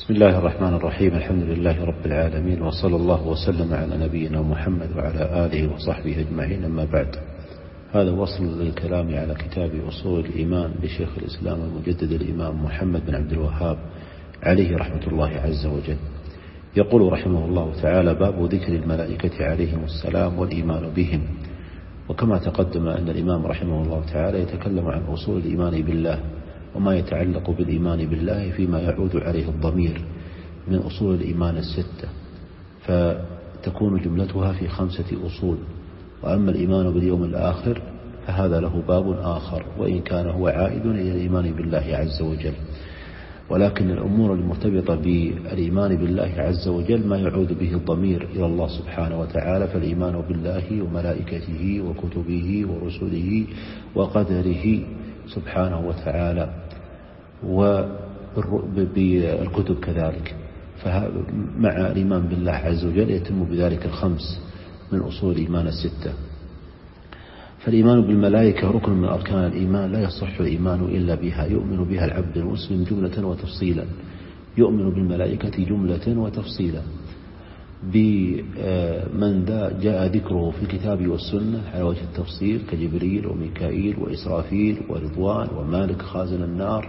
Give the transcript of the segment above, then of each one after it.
بسم الله الرحمن الرحيم. الحمد لله رب العالمين، وصلى الله وسلم على نبينا محمد وعلى آله وصحبه أجمعين. أما بعد، هذا وصل للكلام على كتاب أصول الإيمان لشيخ الإسلام المجدد الإمام محمد بن عبد الوهاب عليه رحمة الله عز وجل. يقول رحمه الله تعالى: باب ذكر الملائكة عليهم السلام والإيمان بهم. وكما تقدم أن الإمام رحمه الله تعالى يتكلم عن أصول الإيمان بالله وما يتعلق بالإيمان بالله فيما يعود عليه الضمير من أصول الإيمان الستة، فتكون جملتها في 5 أصول. وأما الإيمان باليوم الآخر فهذا له باب آخر، وإن كان هو عائد إلى الإيمان بالله عز وجل، ولكن الأمور المرتبطة بالإيمان بالله عز وجل ما يعود به الضمير إلى الله سبحانه وتعالى. فالإيمان بالله وملائكته وكتبه ورسله وقدره سبحانه وتعالى، وبالكتب كذلك، فمع الإيمان بالله عز وجل يتم بذلك 5 من أصول الإيمان الستة. فالإيمان بالملائكة ركن من أركان الإيمان، لا يصح الإيمان إلا بها. يؤمن بها العبد المسلم جملة وتفصيلا، يؤمن بالملائكة جملة وتفصيلا بمن جاء ذكره في الكتاب والسنة على وجه التفصيل، كجبريل وميكائيل وإسرافيل ورضوان ومالك خازن النار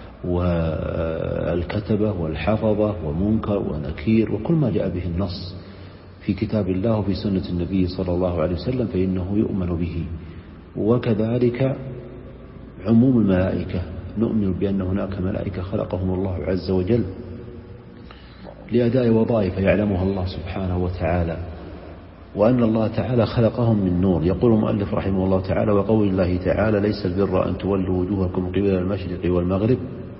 والكتبة والحفظة ومنكر ونكير، وكل ما جاء به النص في كتاب الله وفي سنة النبي صلى الله عليه وسلم فإنه يؤمن به. وكذلك عموم الملائكة، نؤمن بأن هناك ملائكة خلقهم الله عز وجل لأداء وظائف يعلمها الله سبحانه وتعالى، وأن الله تعالى خلقهم من نور. يقول المؤلف رحمه الله تعالى: وقول الله تعالى: ليس البر أن تولوا وجوهكم قبل المشرق والمغرب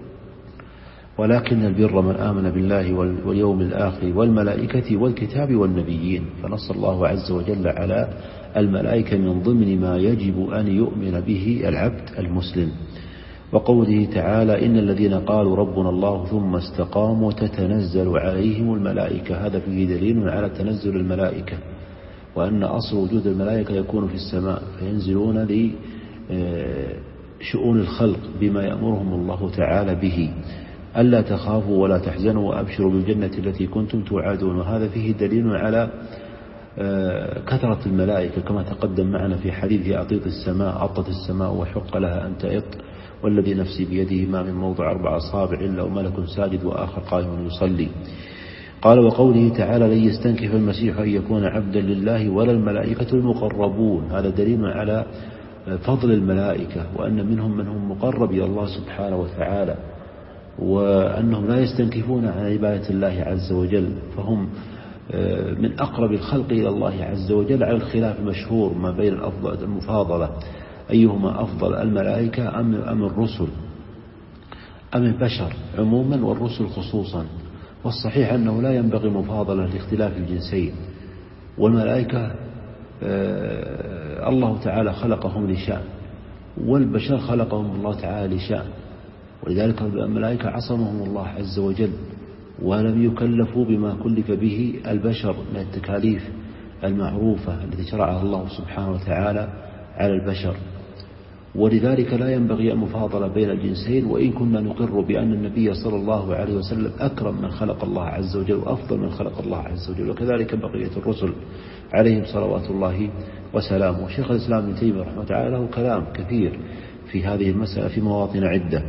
ولكن البر من آمن بالله واليوم الآخر والملائكة والكتاب والنبيين. فنص الله عز وجل على الملائكة من ضمن ما يجب أن يؤمن به العبد المسلم. وقوله تعالى: إن الذين قالوا ربنا الله ثم استقاموا تتنزل عليهم الملائكة. هذا فيه دليل على تنزل الملائكة، وأن أصل وجود الملائكة يكون في السماء، فينزلون لشؤون الخلق بما يأمرهم الله تعالى به: ألا تخافوا ولا تحزنوا وأبشروا بالجنة التي كنتم توعدون. وهذا فيه دليل على كثرة الملائكة، كما تقدم معنا في حديث أطيط السماء أطت السماء وحق لها أن تئط، والذي نفسي بيده ما من موضع 4 أصابع إلا وملك ساجد وآخر قائم يصلي. قال: وقوله تعالى: لن يستنكف المسيح أن يكون عبدا لله ولا الملائكة المقربون. هذا دليل على فضل الملائكة، وأن منهم من هم مقرب إلى الله سبحانه وتعالى، وأنهم لا يستنكفون عن عبادة الله عز وجل، فهم من أقرب الخلق إلى الله عز وجل، على الخلاف المشهور ما بين المفاضلة أيهما أفضل، الملائكة أم الرسل أم البشر عموما والرسل خصوصا. والصحيح أنه لا ينبغي المفاضلة لاختلاف الجنسين، والملائكة الله تعالى خلقهم لشأن، والبشر خلقهم الله تعالى لشأن، ولذلك الملائكة عصمهم الله عز وجل ولم يكلفوا بما كلف به البشر من التكاليف المعروفة التي شرعها الله سبحانه وتعالى على البشر. ولذلك لا ينبغي المفاضلة بين الجنسين، وإن كنا نقر بأن النبي صلى الله عليه وسلم أكرم من خلق الله عز وجل وأفضل من خلق الله عز وجل، وكذلك بقية الرسل عليهم صلوات الله وسلامه. وشيخ الإسلام ابن تيمية رحمه الله تعالى له كلام كثير في هذه المسألة في مواطن عدة.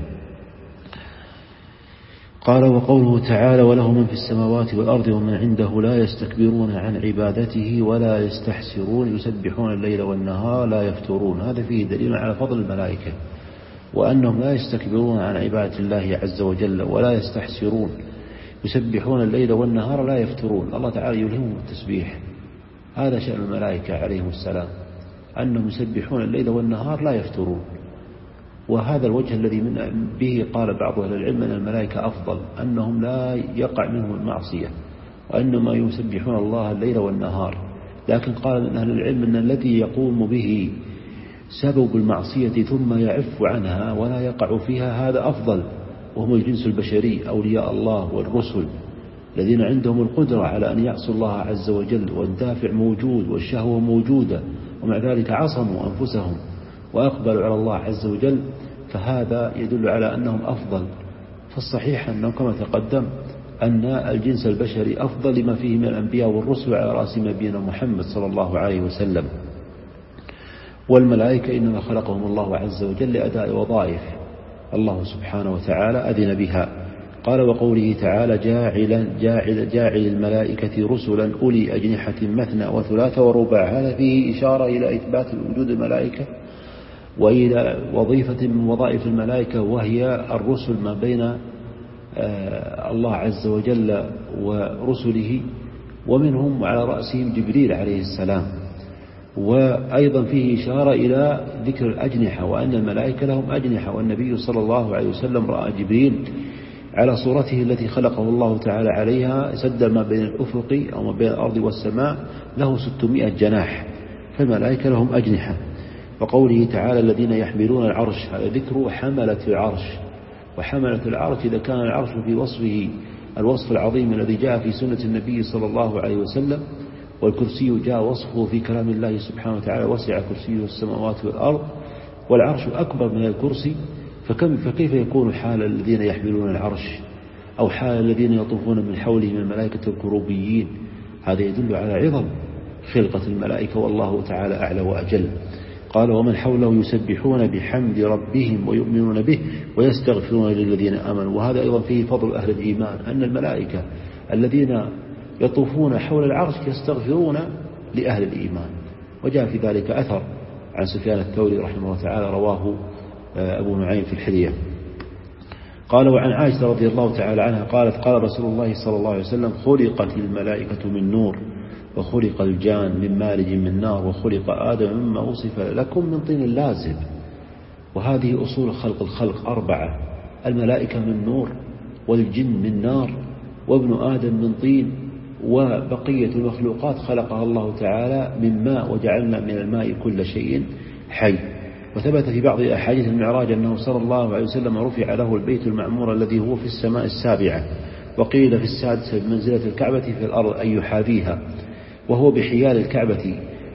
قال: وقوله تعالى: وله من في السماوات والأرض ومن عنده لا يستكبرون عن عبادته ولا يستحسرون يسبحون الليل والنهار لا يفترون. هذا فيه دليل على فضل الملائكة، وأنهم لا يستكبرون عن عبادة الله عز وجل ولا يستحسرون، يسبحون الليل والنهار لا يفترون. الله تعالى يلهمهم التسبيح، هذا شأن الملائكة عليهم السلام، أنهم يسبحون الليل والنهار لا يفترون. وهذا الوجه الذي من به قال بعض أهل العلم أن الملائكة أفضل، أنهم لا يقع منهم المعصية، وأنما يسبحون الله الليل والنهار. لكن قال من أهل العلم أن الذي يقوم به سبب المعصية ثم يعف عنها ولا يقع فيها هذا أفضل، وهم الجنس البشري أولياء الله والرسل الذين عندهم القدرة على أن يعصوا الله عز وجل، والدافع موجود والشهوة موجودة، ومع ذلك عصموا أنفسهم وأقبلوا على الله عز وجل، فهذا يدل على أنهم أفضل. فالصحيح أنهم كما تقدم أن الجنس البشري أفضل لما فيه من الأنبياء والرسل على رأس نبينا محمد صلى الله عليه وسلم. والملائكة إنما خلقهم الله عز وجل لأداء وظائف الله سبحانه وتعالى أذن بها. قال وقوله تعالى جاعل الملائكة رسلا أولي أجنحة مثنى وثلاث ورباع. هذا فيه إشارة إلى إثبات وجود الملائكة وإلى وظيفة من وظائف الملائكة، وهي الرسل ما بين الله عز وجل ورسله، ومنهم على رأسهم جبريل عليه السلام. وأيضا فيه إشارة إلى ذكر الأجنحة، وأن الملائكة لهم أجنحة، والنبي صلى الله عليه وسلم رأى جبريل على صورته التي خلقه الله تعالى عليها سد ما بين الأفق أو ما بين الأرض والسماء له 600 جناح، فالملائكة لهم أجنحة. وقوله تعالى الذين يحملون العرش، هذا ذكر حملة العرش. وحملة العرش إذا كان العرش في وصفه الوصف العظيم الذي جاء في سنة النبي صلى الله عليه وسلم، والكرسي جاء وصفه في كلام الله سبحانه وتعالى وسع كرسيه السماوات والأرض، والعرش أكبر من الكرسي، فكيف يكون حال الذين يحملون العرش أو حال الذين يطوفون من حولهم الملائكة الكروبيين؟ هذا يدل على عظم خلقة الملائكة، والله تعالى أعلى وأجل. قال ومن حوله يسبحون بحمد ربهم ويؤمنون به ويستغفرون للذين آمنوا. وهذا أيضا فيه فضل أهل الإيمان، أن الملائكة الذين يطوفون حول العرش يستغفرون لأهل الإيمان. وجاء في ذلك أثر عن سفيان الثوري رحمه الله تعالى رواه أبو نعيم في الحلية. قال وعن عائشة رضي الله تعالى عنها قالت قال رسول الله صلى الله عليه وسلم خلقت الملائكة من نور وخلق الجان من مارج من نار وخلق آدم مما وصف لكم من طين لازب. وهذه أصول خلق الخلق 4: الملائكة من نور، والجن من نار، وابن آدم من طين، وبقية المخلوقات خلقها الله تعالى من ماء وجعلنا من الماء كل شيء حي. وثبت في بعض أحاديث المعراج أنه صلى الله عليه وسلم رفع له البيت المعمور الذي هو في السماء السابعة، وقيل في السادسة بمنزلة الكعبة في الأرض أي يحاذيها، وهو بحيال الكعبة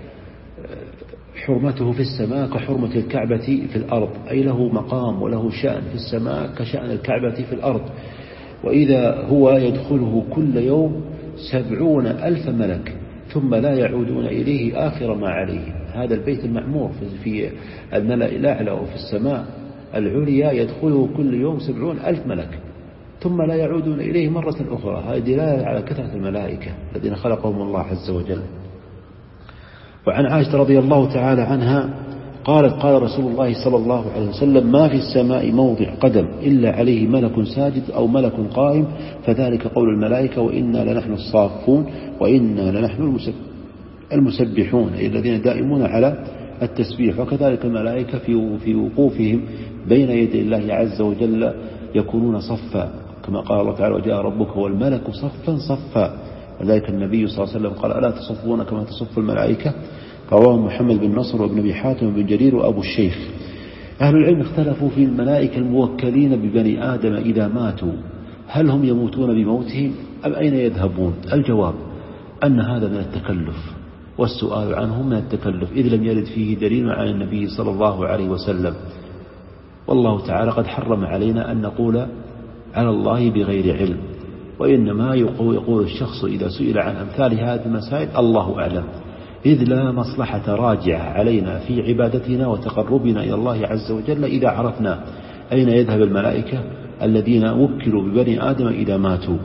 حرمته في السماء كحرمة الكعبة في الأرض، أي له مقام وله شأن في السماء كشأن الكعبة في الأرض. وإذا هو يدخله كل يوم 70,000 ملك ثم لا يعودون إليه آخر ما عليه. هذا البيت المعمور في الملأ الأعلى وفي السماء العليا يدخله كل يوم 70,000 ملك ثم لا يعودون إليه مرة أخرى. هذه دلالة على كثرة الملائكة الذين خلقهم الله عز وجل. وعن عائشة رضي الله تعالى عنها قالت قال رسول الله صلى الله عليه وسلم ما في السماء موضع قدم إلا عليه ملك ساجد أو ملك قائم، فذلك قول الملائكة وإنا لنحن الصافون وإنا لنحن المسبحون، أي الذين دائمون على التسبيح. وكذلك الملائكة في وقوفهم بين يدي الله عز وجل يكونون صفا، كما قال الله تعالى وجاء ربك والملك صفا صفا. وذلك النبي صلى الله عليه وسلم قال ألا تصفون كما تصف الملائكة؟ رواه محمد بن نصر وابن أبي حاتم بن جرير وأبو الشيخ. أهل العلم اختلفوا في الملائكة الموكلين ببني آدم إذا ماتوا، هل هم يموتون بموتهم أم أين يذهبون؟ الجواب أن هذا من التكلف، والسؤال عنه من التكلف، إذ لم يرد فيه دليل عن النبي صلى الله عليه وسلم. والله تعالى قد حرم علينا أن نقول على الله بغير علم، وإنما يقول الشخص إذا سئل عن أمثال هذه المسائل الله أعلم، إذ لا مصلحة راجعة علينا في عبادتنا وتقربنا إلى الله عز وجل إذا عرفنا أين يذهب الملائكة الذين وكلوا ببني آدم إذا ماتوا.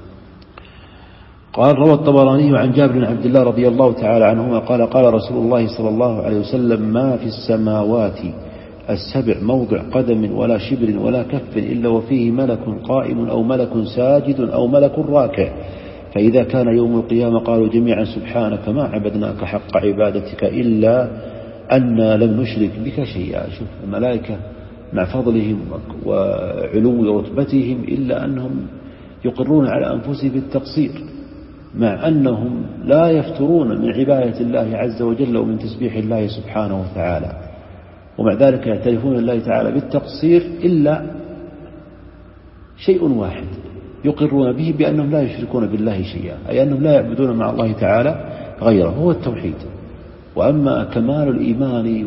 قال روى الطبراني عن جابر بن عبد الله رضي الله تعالى عنهما قال قال رسول الله صلى الله عليه وسلم ما في السماوات 7 موضع قدم ولا شبر ولا كف إلا وفيه ملك قائم أو ملك ساجد أو ملك راكع، فإذا كان يوم القيامة قالوا جميعا سبحانك ما عبدناك حق عبادتك إلا أننا لم نشرك بك شيئا. شوف الملائكة مع فضلهم وعلو رتبتهم إلا أنهم يقرون على أنفسهم بالتقصير، مع أنهم لا يفترون من عبادة الله عز وجل ومن تسبيح الله سبحانه وتعالى، ومع ذلك يعترفون الله تعالى بالتقصير إلا شيء واحد يقرون به بأنهم لا يشركون بالله شيئا، أي أنهم لا يعبدون مع الله تعالى غيره، هو التوحيد. وأما كمال الإيمان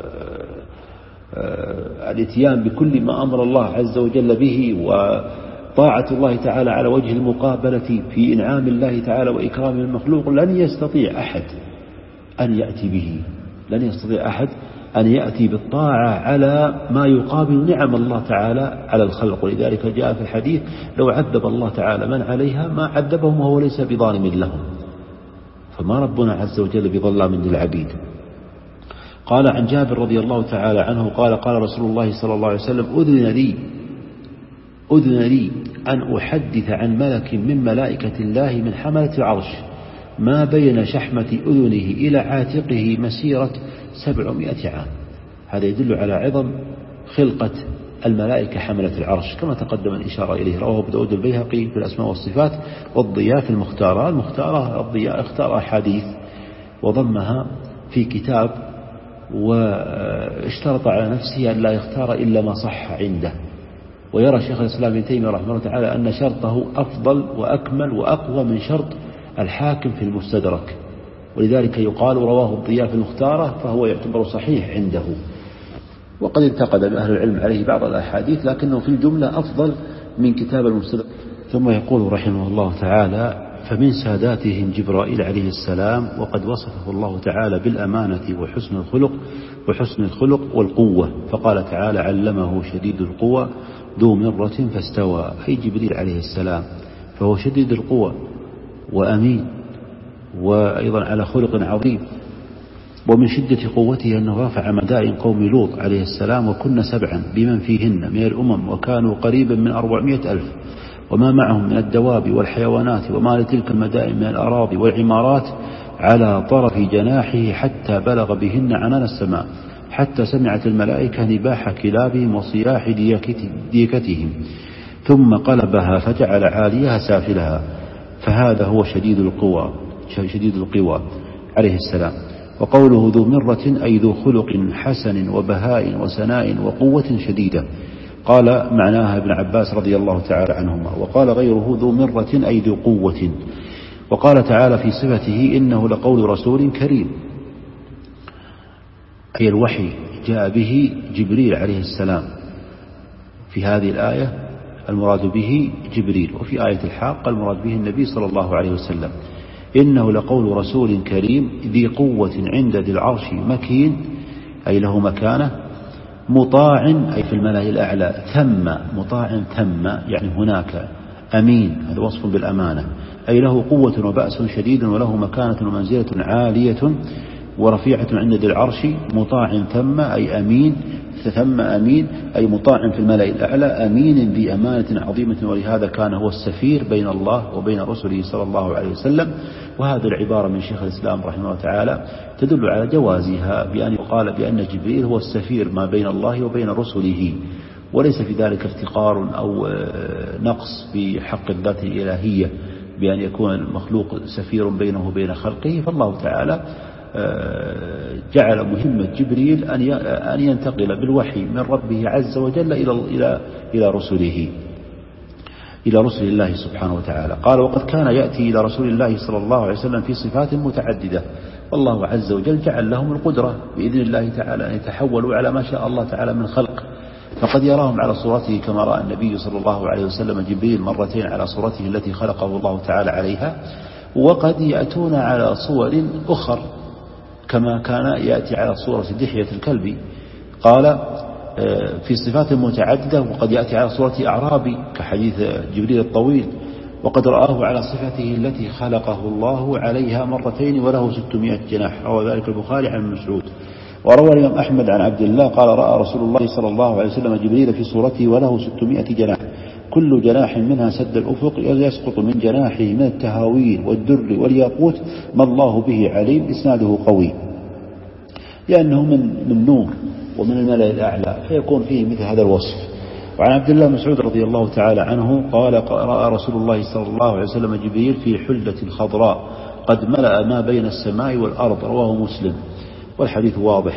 والاتيان بكل ما أمر الله عز وجل به طاعة الله تعالى على وجه المقابلة في إنعام الله تعالى وإكرام المخلوق لن يستطيع أحد أن يأتي به، لن يستطيع أحد أن يأتي بالطاعة على ما يقابل نعم الله تعالى على الخلق. ولذلك جاء في الحديث لو عذب الله تعالى من عليها ما عذبهم وهو ليس بظالم لهم، فما ربنا عز وجل بظلام للعبيد. قال عن جابر رضي الله تعالى عنه قال قال رسول الله صلى الله عليه وسلم أذن لي أن أحدث عن ملك من ملائكة الله من حملة العرش ما بين شحمة أذنه إلى عاتقه مسيرة 700 عام. هذا يدل على عظم خلقة الملائكة حملة العرش كما تقدم الإشارة إليه. رواه أبو داود البيهقي في الأسماء والصفات والضياء في المختارة. الضياء اختار أحاديث وضمها في كتاب، واشترط على نفسه أن لا يختار إلا ما صح عنده. ويرى شيخ الإسلام ابن تيمية رحمه الله تعالى أن شرطه أفضل وأكمل وأقوى من شرط الحاكم في المستدرك، ولذلك يقال رواه الضياء في المختارة فهو يعتبر صحيح عنده. وقد انتقد أهل العلم عليه بعض الأحاديث لكنه في الجملة أفضل من كتاب المستدرك. ثم يقول رحمه الله تعالى: فمن ساداتهم جبرائيل عليه السلام، وقد وصفه الله تعالى بالأمانة وحسن الخلق والقوة، فقال تعالى: علمه شديد القوى ذو مرة فاستوى، أي جبريل عليه السلام، فهو شديد القوى وأمين وأيضا على خلق عظيم. ومن شدة قوته أنه رفع مدائن قوم لوط عليه السلام وكن 7 بمن فيهن من الأمم، وكانوا قريبا من 400,000 وما معهم من الدواب والحيوانات وما لتلك المدائن من الأراضي والعمارات على طرف جناحه حتى بلغ بهن عنان السماء، حتى سمعت الملائكة نباح كلابهم وصياح ديكتهم، ثم قلبها فجعل عاليها سافلها، فهذا هو شديد القوى عليه السلام. وقوله ذو مرة أي ذو خلق حسن وبهاء وسناء وقوة شديدة، قال معناها ابن عباس رضي الله تعالى عنهما. وقال غيره ذو مرة أي ذو قوة. وقال تعالى في صفته: إنه لقول رسول كريم، أي الوحي جاء به جبريل عليه السلام. في هذه الآية المراد به جبريل، وفي آية الحاقة المراد به النبي صلى الله عليه وسلم. إنه لقول رسول كريم ذي قوة عند ذي العرش مكين، أي له مكانة، مطاع أي في الملأ الأعلى، ثم مطاع ثم يعني هناك، أمين هذا وصف بالأمانة، أي له قوة وبأس شديد وله مكانة ومنزلة عالية ورفيعة عند ذي العرش، مطاع ثم أي أمين، ثم أمين أي مطاع في الملأ الأعلى، أمين ذي أمانة عظيمة. ولهذا كان هو السفير بين الله وبين رسله صلى الله عليه وسلم. وهذه العبارة من شيخ الإسلام رحمه الله تعالى تدل على جوازها، بأن يقال بأن جبريل هو السفير ما بين الله وبين رسله، وليس في ذلك افتقار أو نقص في حق الذات الإلهية بأن يكون المخلوق سفير بينه وبين خلقه. فالله تعالى جعل مهمة جبريل أن ينتقل بالوحي من ربه عز وجل إلى رسل الله سبحانه وتعالى. قال: وقد كان يأتي إلى رسول الله صلى الله عليه وسلم في صفات متعددة، والله عز وجل جعل لهم القدرة بإذن الله تعالى أن يتحولوا على ما شاء الله تعالى من خلق، فقد يراهم على صورته كما رأى النبي صلى الله عليه وسلم جبريل مرتين على صورته التي خلقه الله تعالى عليها، وقد يأتون على صور أخر كما كان يأتي على صورة دحية الكلب. قال: في صفات متعددة، وقد يأتي على صورة أعرابي كحديث جبريل الطويل، وقد رآه على صفته التي خلقه الله عليها مرتين وله 600 جناح، روى ذلك البخاري عن مسعود. وروى الإمام أحمد عن عبد الله قال: رأى رسول الله صلى الله عليه وسلم جبريل في صورته وله 600 جناح، كل جناح منها سد الأفق، يسقط من جناحه من التهاوين والدر والياقوت ما الله به عليم. إسناده قوي لأنه من نور ومن الملأ الأعلى، فيكون فيه مثل هذا الوصف. وعن عبد الله مسعود رضي الله تعالى عنه قال: رأى رسول الله صلى الله عليه وسلم جبريل في حلة خضراء قد ملأ ما بين السماء والأرض، رواه مسلم. والحديث واضح.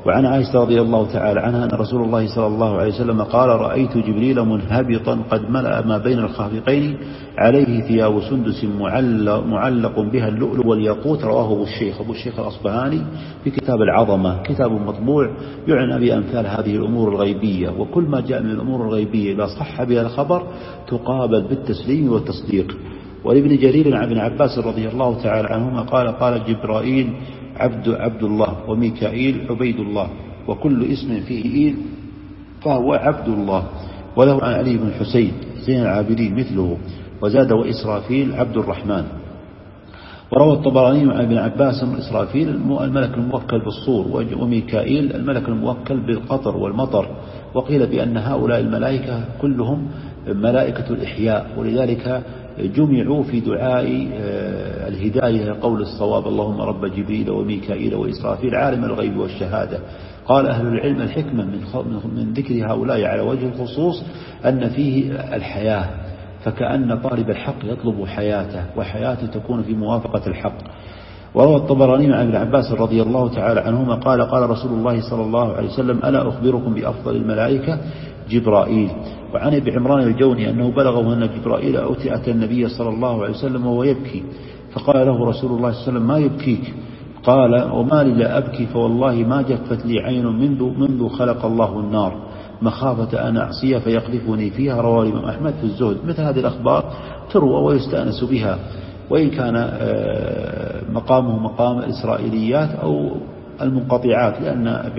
وعن عائشة رضي الله تعالى عنها أن رسول الله صلى الله عليه وسلم قال: رأيت جبريل منهبطا قد ملأ ما بين الخافقين عليه ثياب سندس معلق بها اللؤلؤ والياقوت. رواه أبو الشيخ الأصبهاني في كتاب العظمة، كتاب مطبوع يعنى بأمثال هذه الأمور الغيبية، وكل ما جاء من الأمور الغيبية إذا صح بها الخبر تقابل بالتسليم والتصديق. ولابن جرير عن ابن عباس رضي الله تعالى عنهما قال جبرائيل عبد الله، وميكائيل عبيد الله، وكل اسم فيه إيل فهو عبد الله. وله عن علي بن حسين زين العابدين مثله، وزاد: وإسرافيل عبد الرحمن. وروى الطبراني عن ابن عباس: إسرافيل الملك الموكل بالصور، وميكائيل الملك الموكل بالقطر والمطر. وقيل بأن هؤلاء الملائكة كلهم ملائكة الإحياء، ولذلك جمعوا في دعاء الهداية قول الصواب: اللهم رب جبريل وميكائيل وإسرافيل عالم الغيب والشهادة. قال أهل العلم: الحكمة من ذكر هؤلاء على وجه الخصوص أن فيه الحياة، فكأن طالب الحق يطلب حياته، وحياته تكون في موافقة الحق. وروى الطبراني عن ابن عباس رضي الله تعالى عنهما قال رسول الله صلى الله عليه وسلم: ألا أخبركم بأفضل الملائكة؟ جبرائيل. وعن ابن عمران الجوني أنه بلغه أن جبرائيل أتى النبي صلى الله عليه وسلم وهو يبكي، فقال له رسول الله صلى الله عليه وسلم: ما يبكيك؟ قال: وما لي لا أبكي، فوالله ما جفت لي عين منذ خلق الله النار مخافة أن أعصي فيقذفني فيها. رواه الإمام أحمد في الزهد. مثل هذه الأخبار تروى ويستأنس بها، وإن كان مقامه مقام الإسرائيليات أو المنقطعات، لأن أبو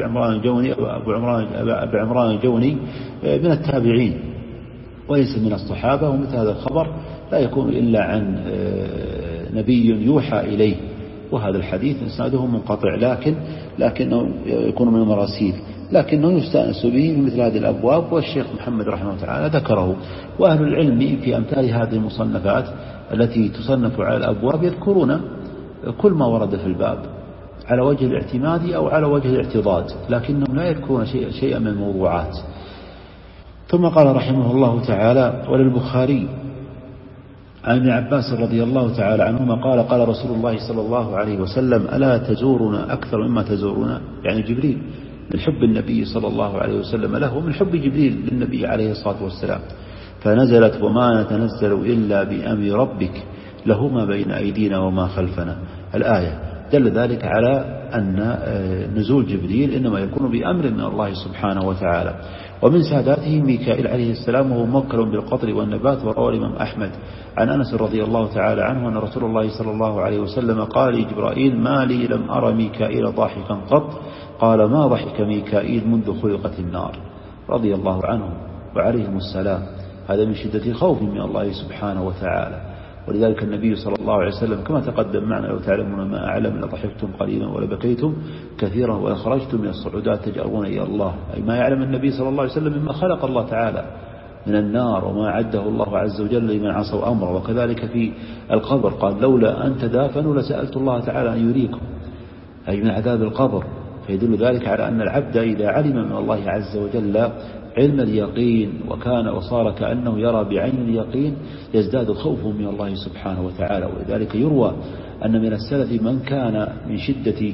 عمران الجوني من التابعين وليس من الصحابة، ومثل هذا الخبر لا يكون إلا عن نبي يوحى إليه، وهذا الحديث إسناده منقطع، لكنه يكون من المراسيل، لكنه يستأنس به في مثل هذه الأبواب، والشيخ محمد رحمه الله تعالى ذكره. وأهل العلم في أمثال هذه المصنفات التي تصنف على الأبواب يذكرون كل ما ورد في الباب على وجه الاعتماد أو على وجه الاعتضاد، لكنهم لا يذكرون شيئا من الموضوعات. ثم قال رحمه الله تعالى: وللبخاري عن ابن عباس رضي الله تعالى عنهما قال رسول الله صلى الله عليه وسلم: ألا تزورنا أكثر مما تزورنا؟ يعني جبريل، من حب النبي صلى الله عليه وسلم له، ومن حب جبريل للنبي عليه الصلاة والسلام. فنزلت: وما نتنزل إلا بأمر ربك له ما بين أيدينا وما خلفنا. الآية دل ذلك على أن نزول جبريل إنما يكون بأمر من الله سبحانه وتعالى. ومن ساداته ميكائيل عليه السلام، وهو موكل بالقطر والنبات. وروى الإمام أحمد عن أنس رضي الله تعالى عنه أن رسول الله صلى الله عليه وسلم قال لجبرائيل: ما لي لم أرى ميكائيل ضاحكا قط؟ قال: ما ضحك ميكائيل منذ خلقت النار. رضي الله عنهم وعليهم السلام. هذا من شدة الخوف من الله سبحانه وتعالى. ولذلك النبي صلى الله عليه وسلم كما تقدم معنا: لو تعلمون ما أعلم لضحكتم قليلا ولبكيتم كثيرا ولخرجتم من الصعودات تجأرون إلى الله. أي ما يعلم النبي صلى الله عليه وسلم مما خلق الله تعالى من النار وما عده الله عز وجل لمن عصوا أمره. وكذلك في القبر قال: لولا أن تدافنوا لسألت الله تعالى أن يريكم، أي من عذاب القبر. فيدل ذلك على أن العبد إذا علم من الله عز وجل علم اليقين وصار كأنه يرى بعين اليقين يزداد خوفه من الله سبحانه وتعالى. ولذلك يروى أن من السلف من كان من شدة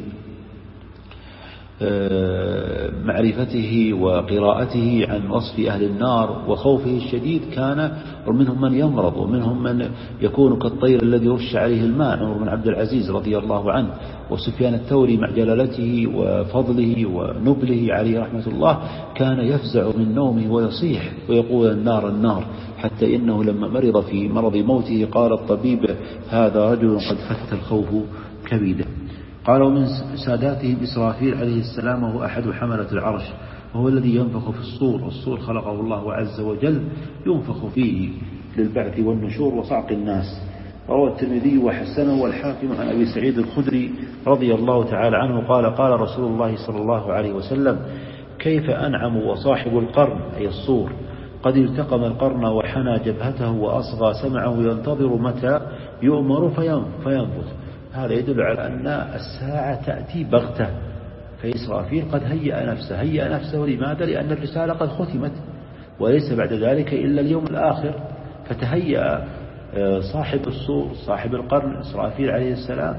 معرفته وقراءته عن وصف أهل النار وخوفه الشديد كان منهم من يمرض، ومنهم من يكون كالطير الذي رش عليه الماء، عمر بن عبد العزيز رضي الله عنه. وسفيان الثوري مع جلالته وفضله ونبله عليه رحمة الله كان يفزع من نومه ويصيح ويقول: النار النار، حتى إنه لما مرض في مرض موته قال الطبيب: هذا رجل قد فت الخوف كبيدا. قال: ومن ساداتهم إسرافيل عليه السلام، وهو أحد حملة العرش، وهو الذي ينفخ في الصور، والصور خلقه الله عز وجل ينفخ فيه للبعث والنشور وصعق الناس. روى الترمذي وحسنه والحاكم عن أبي سعيد الخدري رضي الله تعالى عنه قال رسول الله صلى الله عليه وسلم: كيف أنعم وصاحب القرن، أي الصور، قد التقم القرن وحنى جبهته وأصغى سمعه ينتظر متى يؤمر فينفخ. هذا يدل على أن الساعة تأتي بغتة، فإسرافيل قد هيأ نفسه لماذا؟ لأن الرسالة قد ختمت وليس بعد ذلك إلا اليوم الآخر. فتهيأ صاحب الصور صاحب القرن إسرافيل عليه السلام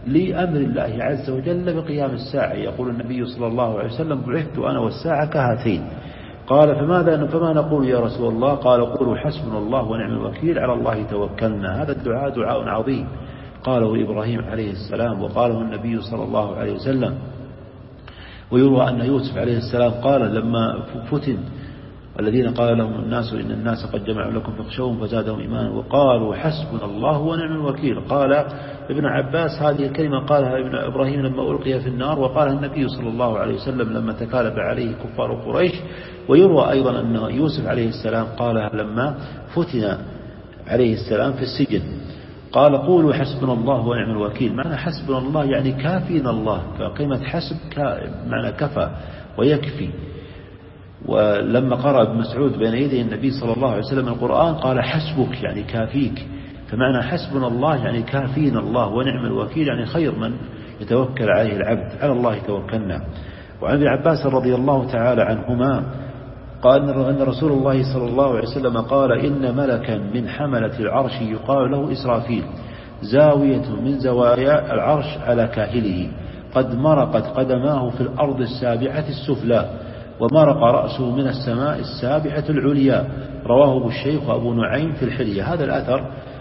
لأمر الله عز وجل بقيام الساعة. يقول النبي صلى الله عليه وسلم: بعثت أنا والساعة كهاتين. قال: فما نقول يا رسول الله؟ قال: قولوا حسبنا الله ونعم الوكيل، على الله توكلنا. هذا الدعاء دعاء عظيم قاله إبراهيم عليه السلام، وقاله النبي صلى الله عليه وسلم. ويروى أن يوسف عليه السلام قال لما فتن: الذين قال لهم الناس إن الناس قد جمعوا لكم فاخشوهم فزادهم إيمانا وقالوا حسبنا الله ونعم الوكيل. قال ابن عباس: هذه الكلمة قالها ابن إبراهيم لما ألقي في النار، وقالها النبي صلى الله عليه وسلم لما تكالب عليه كفار قريش. ويروى أيضا أن يوسف عليه السلام قالها لما فتن عليه السلام في السجن، قال: قولوا حسبنا الله ونعم الوكيل. معنى حسبنا الله يعني كافينا الله، كقيمة حسب معنى كفى ويكفي. ولما قرأ ابن مسعود بين يدي النبي صلى الله عليه وسلم القرآن قال: حسبك يعني كافيك. فمعنى حسبنا الله يعني كافينا الله، ونعم الوكيل يعني خير من يتوكل عليه العبد، على الله توكلنا. وعن ابن عباس رضي الله تعالى عنهما قال أن رسول الله صلى الله عليه وسلم قال: إن ملكا من حملة العرش يقال له إسرافيل زاوية من زوايا العرش على كاهله، قد مرقت قدماه في الأرض السابعة السفلى، ومرق رأسه من السماء السابعة العليا. رواه أبو الشيخ وأبو نعيم في الحلية. هذا الأثر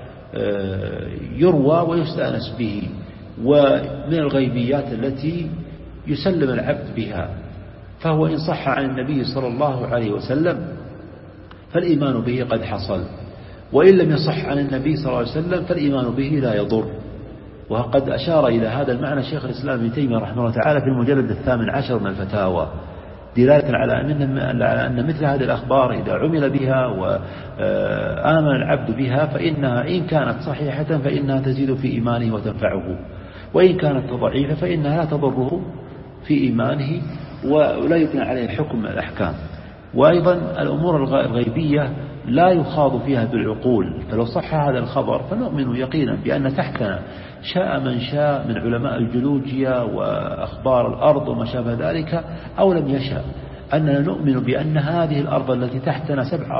يروى ويستأنس به، ومن الغيبيات التي يسلم العبد بها، فهو إن صح عن النبي صلى الله عليه وسلم فالإيمان به قد حصل، وإن لم يصح عن النبي صلى الله عليه وسلم فالإيمان به لا يضر. وقد أشار إلى هذا المعنى شيخ الإسلام ابن تيمية رحمه الله تعالى في المجلد 18 من الفتاوى، دلالة على أن مثل هذه الأخبار إذا عمل بها وآمن العبد بها فإنها إن كانت صحيحة فإنها تزيد في إيمانه وتنفعه، وإن كانت ضعيفة فإنها لا تضره في إيمانه ولا يبنى عليه الحكم من الأحكام. وأيضا الأمور الغيبية لا يخاض فيها بالعقول، فلو صح هذا الخبر فنؤمن يقينا بأن تحتنا شاء من شاء من علماء الجيولوجيا وأخبار الأرض وما شابه ذلك، أو لم يشاء، أننا نؤمن بأن هذه الأرض التي تحتنا 7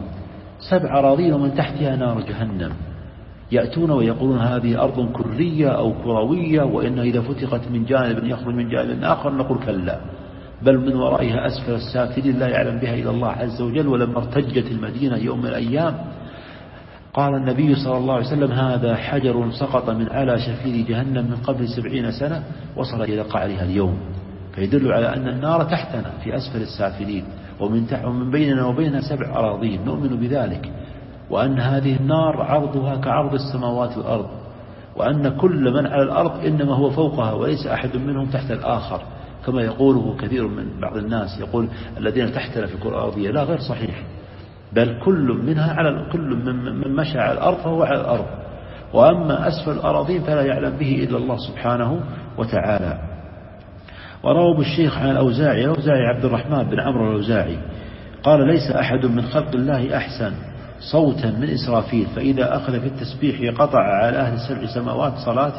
أراضين ومن تحتها نار جهنم، يأتون ويقولون هذه أرض كرية أو كروية، وإنها إذا فتقت من جانب يخرج من جانب آخر، نقول كلا، بل من ورائها أسفل السافلين لا يعلم بها إلا الله عز وجل. ولما ارتجت المدينة يوم من الأيام قال النبي صلى الله عليه وسلم: هذا حجر سقط من على شفير جهنم من قبل 70 سنة وصل إلى قعرها اليوم. فيدل على أن النار تحتنا في أسفل السافلين، ومن بيننا وبينها 7 أراضين، نؤمن بذلك، وأن هذه النار عرضها كعرض السماوات والأرض، وأن كل من على الأرض إنما هو فوقها وليس أحد منهم تحت الآخر، كما يقوله كثير من بعض الناس، يقول الذين تحتنا في الكرة الأرضية. لا، غير صحيح، بل كل من مشى على الأرض فهو على الأرض، وأما أسفل الأراضين فلا يعلم به إلا الله سبحانه وتعالى. وروى الشيخ عن الأوزاعي عبد الرحمن بن عمرو الأوزاعي قال: ليس أحد من خلق الله أحسن صوتا من إسرافيل، فإذا أخذ في التسبيح قطع على أهل 7 سماوات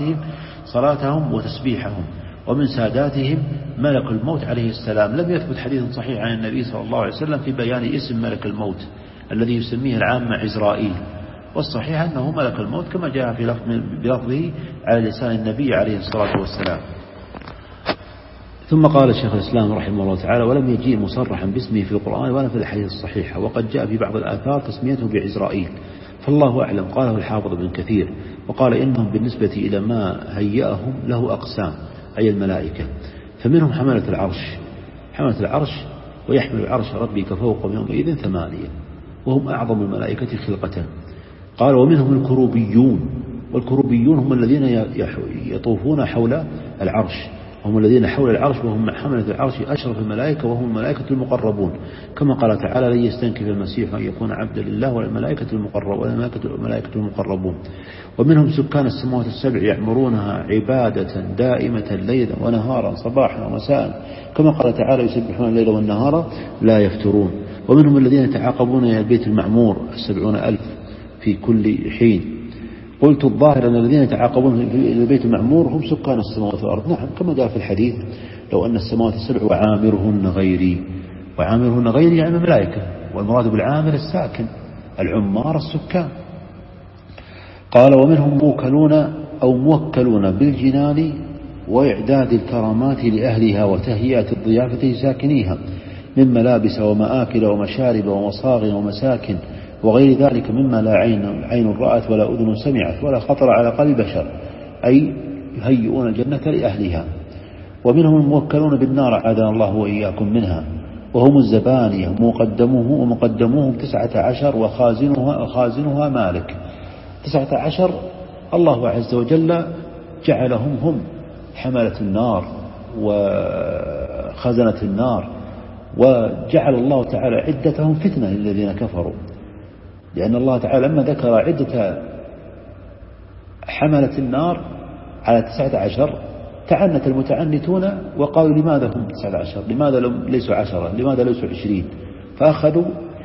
صلاتهم وتسبيحهم، ومن ساداتهم ملك الموت عليه السلام. لم يثبت حديث صحيح عن النبي صلى الله عليه وسلم في بيان اسم ملك الموت الذي يسميه العامة عزرائيل، والصحيح أنه ملك الموت كما جاء في بلفظه على لسان النبي عليه الصلاة والسلام. ثم قال الشيخ الإسلام رحمه الله تعالى: ولم يجيء مصرحا باسمه في القرآن ولا في الحديث الصحيحة، وقد جاء في بعض الآثار تسميته بعزرائيل، فالله أعلم. قاله الحافظ بن كثير، وقال: إنهم بالنسبة إلى ما هيأهم له أقسام، أي الملائكة، فمنهم حملة العرش ويحمل عرش ربك فوقهم يومئذ 8، وهم أعظم الملائكة خلقة. قال: ومنهم الكروبيون، والكروبيون هم الذين يطوفون حول العرش، هم الذين حول العرش، وهم حملة العرش أشرف الملائكة، وهم الملائكة المقربون، كما قال تعالى: لن يستنكف المسيح أن يكون عبدا لله والملائكة المقربون. ومنهم سكان السماوات ال7 يعمرونها عبادة دائمة ليلا ونهارا صباحا ومساء، كما قال تعالى: يسبحون الليل والنهار لا يفترون. ومنهم الذين يتعاقبون إلى البيت المعمور 70,000 في كل حين. قلت الظاهر أن الذين يتعاقبون إلى البيت المعمور هم سكان السماوات والأرض. نعم، كما جاء في الحديث: لو أن السماوات ال7 وعامرهن غيري يعني الملائكة، والمراد بالعامر الساكن، العمار السكان. قال: ومنهم موكلون أو موكلون بالجنان وإعداد الكرامات لأهلها وتهيئة الضيافة لساكنيها من ملابس ومآكل ومشارب ومصاغ ومساكن وغير ذلك مما لا عين رأت ولا أذن سمعت ولا خطر على قلب بشر، أي يهيئون الجنة لأهلها. ومنهم الموكلون بالنار عاذنا الله وإياكم منها، وهم الزبانية ومقدموهم 19 وخازنها مالك. 19 الله عز وجل جعلهم هم حملة النار وخزنة النار، وجعل الله تعالى عدتهم فتنة للذين كفروا، لأن الله تعالى لما ذكر عدة حملة النار على 19 تعنت المتعنتون وقالوا لماذا هم 19؟ لماذا ليسوا 10؟ لماذا ليسوا 20؟ فأخذوا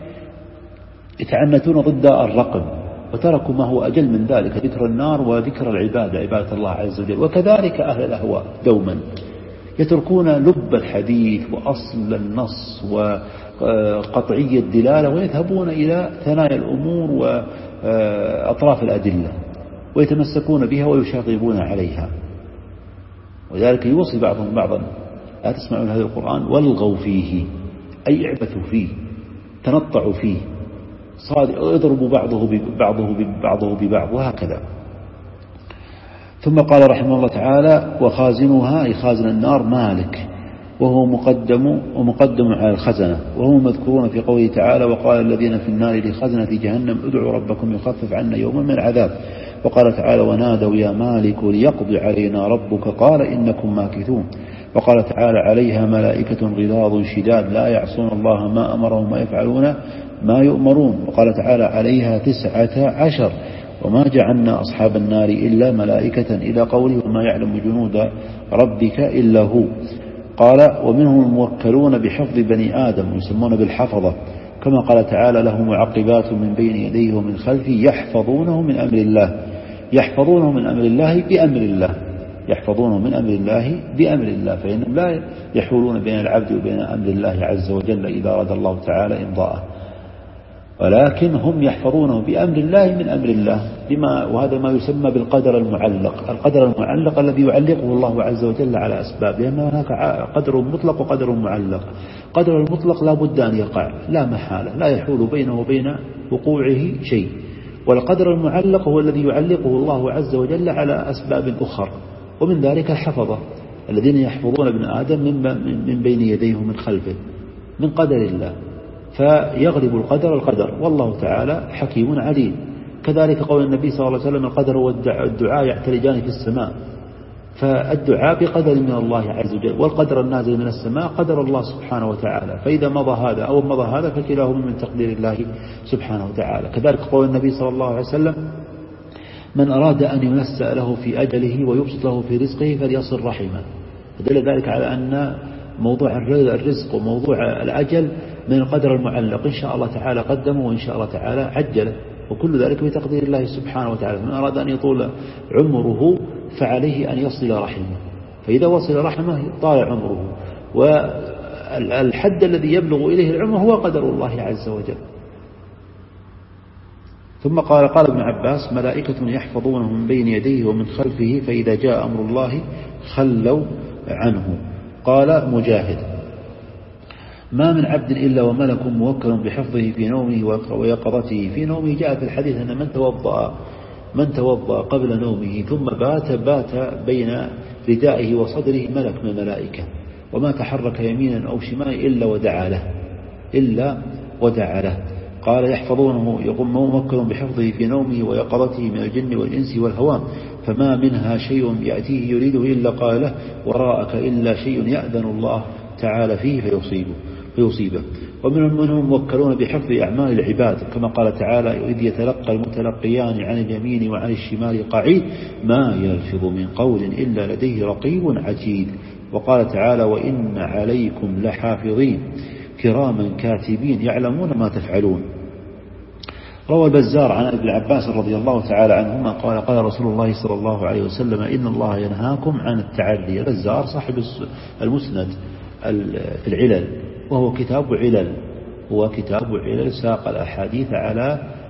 يتعنتون ضد الرقم وتركوا ما هو أجل من ذلك، ذكر النار وذكر العبادة، عبادة الله عز وجل. وكذلك أهل الأهواء دوما يتركون لب الحديث وأصل النص وقطعي الدلالة ويذهبون إلى ثنايا الأمور وأطراف الأدلة ويتمسكون بها ويشاطبون عليها. وذلك يوصي بعضهم بعضا: لا تسمعون هذا القرآن والغوا فيه، أي اعبثوا فيه، تنطعوا فيه، اضربوا بعضه ببعض وهكذا. ثم قال رحمه الله تعالى: وخازنها أي خازن النار مالك، وهو مقدم على الخزنة، وهم المذكورون في قوله تعالى: وقال الذين في النار لخزنة جهنم ادعوا ربكم يخفف عنا يوما من العذاب. وقال تعالى: ونادوا يا مالك ليقضي علينا ربك قال إنكم ماكثون. وقال تعالى: عليها ملائكة غلاظ شداد لا يعصون الله ما أمرهم ويفعلون ما يؤمرون. وقال تعالى: عليها 19 وما جعلنا أصحاب النار إلا ملائكة إلى قوله: وما يعلم جنود ربك إلا هو. قال: ومنهم الموكلون بحفظ بني آدم يسمون بالحفظة، كما قال تعالى: له معقبات من بين يديه ومن خلفه يحفظونه من أمر الله. يحفظونه من أمر الله بأمر الله، يحفظونه من أمر الله بأمر الله، فإنهم لا يحولون بين العبد وبين أمر الله عز وجل إذا أراد الله تعالى إمضاءه، ولكن هم يحفظونه بأمر الله من أمر الله، وهذا ما يسمى بالقدر المعلق. القدر المعلق الذي يعلقه الله عز وجل على أسباب، لأن هناك قدر مطلق وقدر معلق. قدر المطلق لا بد أن يقع لا محالة، لا يحول بينه وبين وقوعه شيء. والقدر المعلق هو الذي يعلقه الله عز وجل على أسباب أخرى، ومن ذلك الحفظة الذين يحفظون ابن آدم من بين يديه ومن خلفه من قدر الله، فيغلب القدر، والله تعالى حكيم عليم. كذلك قول النبي صلى الله عليه وسلم: القدر والدعاء يعتلجان في السماء. فالدعاء بقدر من الله عز وجل، والقدر النازل من السماء قدر الله سبحانه وتعالى، فإذا مضى هذا أو مضى هذا فكلاهما من تقدير الله سبحانه وتعالى. كذلك قول النبي صلى الله عليه وسلم: من أراد أن ينسأ له في أجله ويبسط له في رزقه فليصل رحمه. فدل ذلك على أن موضوع الرزق وموضوع الأجل من القدر المعلق، إن شاء الله تعالى قدمه وإن شاء الله تعالى عجله، وكل ذلك بتقدير الله سبحانه وتعالى. من أراد أن يطول عمره فعليه أن يصل رحمه، فإذا وصل رحمه طال عمره، والحد الذي يبلغ إليه العمر هو قدر الله عز وجل. ثم قال ابن عباس: ملائكة يحفظونه من بين يديه ومن خلفه فإذا جاء أمر الله خلوا عنه. قال مجاهد: ما من عبد إلا وملك موكل بحفظه في نومه ويقظته. في نومه جاء في الحديث أن من توضأ قبل نومه ثم بات بين ردائه وصدره ملك من الملائكة، وما تحرك يمينا أو شمالا إلا ودعا له. قال: يحفظونه يقوم موكل بحفظه في نومه ويقظته من الجن والإنس والهوام، فما منها شيء يأتيه يريده إلا قال له: وراءك إلا شيء يأذن الله تعالى فيه فيصيبه. ومنهم موكلون بحفظ أعمال العباد، كما قال تعالى: إذ يتلقى المتلقيان عن اليمين وعن الشمال قعيد ما يلفظ من قول إلا لديه رقيب عتيد. وقال تعالى: وإن عليكم لحافظين كراما كاتبين يعلمون ما تفعلون. روى البزار عن ابن عباس رضي الله تعالى عنهما قال: قال رسول الله صلى الله عليه وسلم: إن الله ينهاكم عن التعري. البزار صاحب المسند في العلل، وهو كتاب علل، ساق الأحاديث على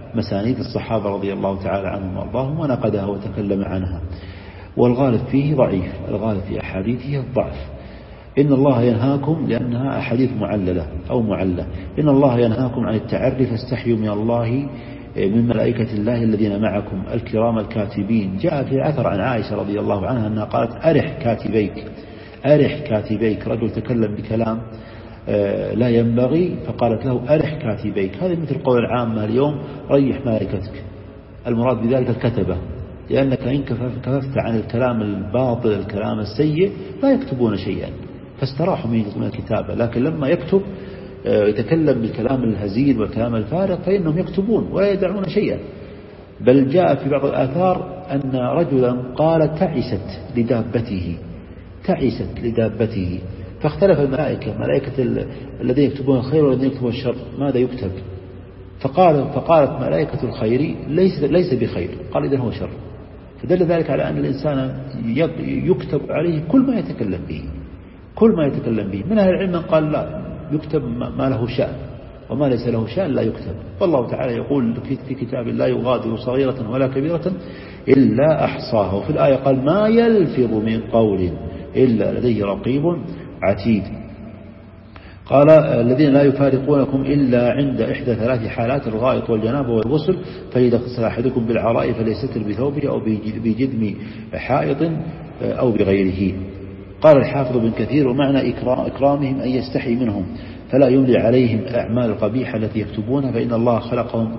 مسانيد الصحابة رضي الله تعالى عنهم وأرضاهم ونقدها وتكلم عنها، والغالب فيه ضعيف، الغالب في أحاديثه الضعف. إن الله ينهاكم، لأنها أحاديث معللة أو معلة، إن الله ينهاكم عن التعري فاستحيوا من الله من ملائكة الله الذين معكم الكرام الكاتبين. جاء في أثر عن عائشة رضي الله عنها أنها قالت أرح كاتبيك، أرح كاتبيك، رجل تكلم بكلام لا ينبغي فقالت له أرح كاتبيك. هذا مثل قول العامة اليوم ريح ملائكتك، المراد بذلك الكتبة، لأنك إن كففت عن الكلام الباطل الكلام السيء لا يكتبون شيئا، فاستراحوا من الكتابة. لكن لما يكتب يتكلم بالكلام الهزيل والكلام الفارغ فإنهم يكتبون ولا يدعون شيئا. بل جاء في بعض الآثار أن رجلا قال تعست لدابته، تعست لدابته، فاختلف الملائكة، ملائكة الذين يكتبون الخير والذين يكتبون الشر ماذا يكتب؟ فقالت ملائكة الخير ليس بخير، قال إذن هو شر. فدل ذلك على أن الإنسان يكتب عليه كل ما يتكلم به، كل ما يتكلم به. من أهل العلم من قال لا، يكتب ما له شأن، وما ليس له شأن لا يكتب. والله تعالى يقول في كتاب لا يغادر صغيرة ولا كبيرة إلا أحصاها. وفي الآية قال ما يلفظ من قول إلا لديه رقيب عتيد. قال الذين لا يفارقونكم إلا عند إحدى ثلاث حالات: الغائط والجنابة والغسل، فإذا اغتسل أحدكم بالعراء فليستتر بثوبه أو بجدم حائط أو بغيره. قال الحافظ بن كثير: ومعنى إكرامهم أن يستحي منهم فلا يملي عليهم أعمال القبيحة التي يكتبونها، فإن الله خلقهم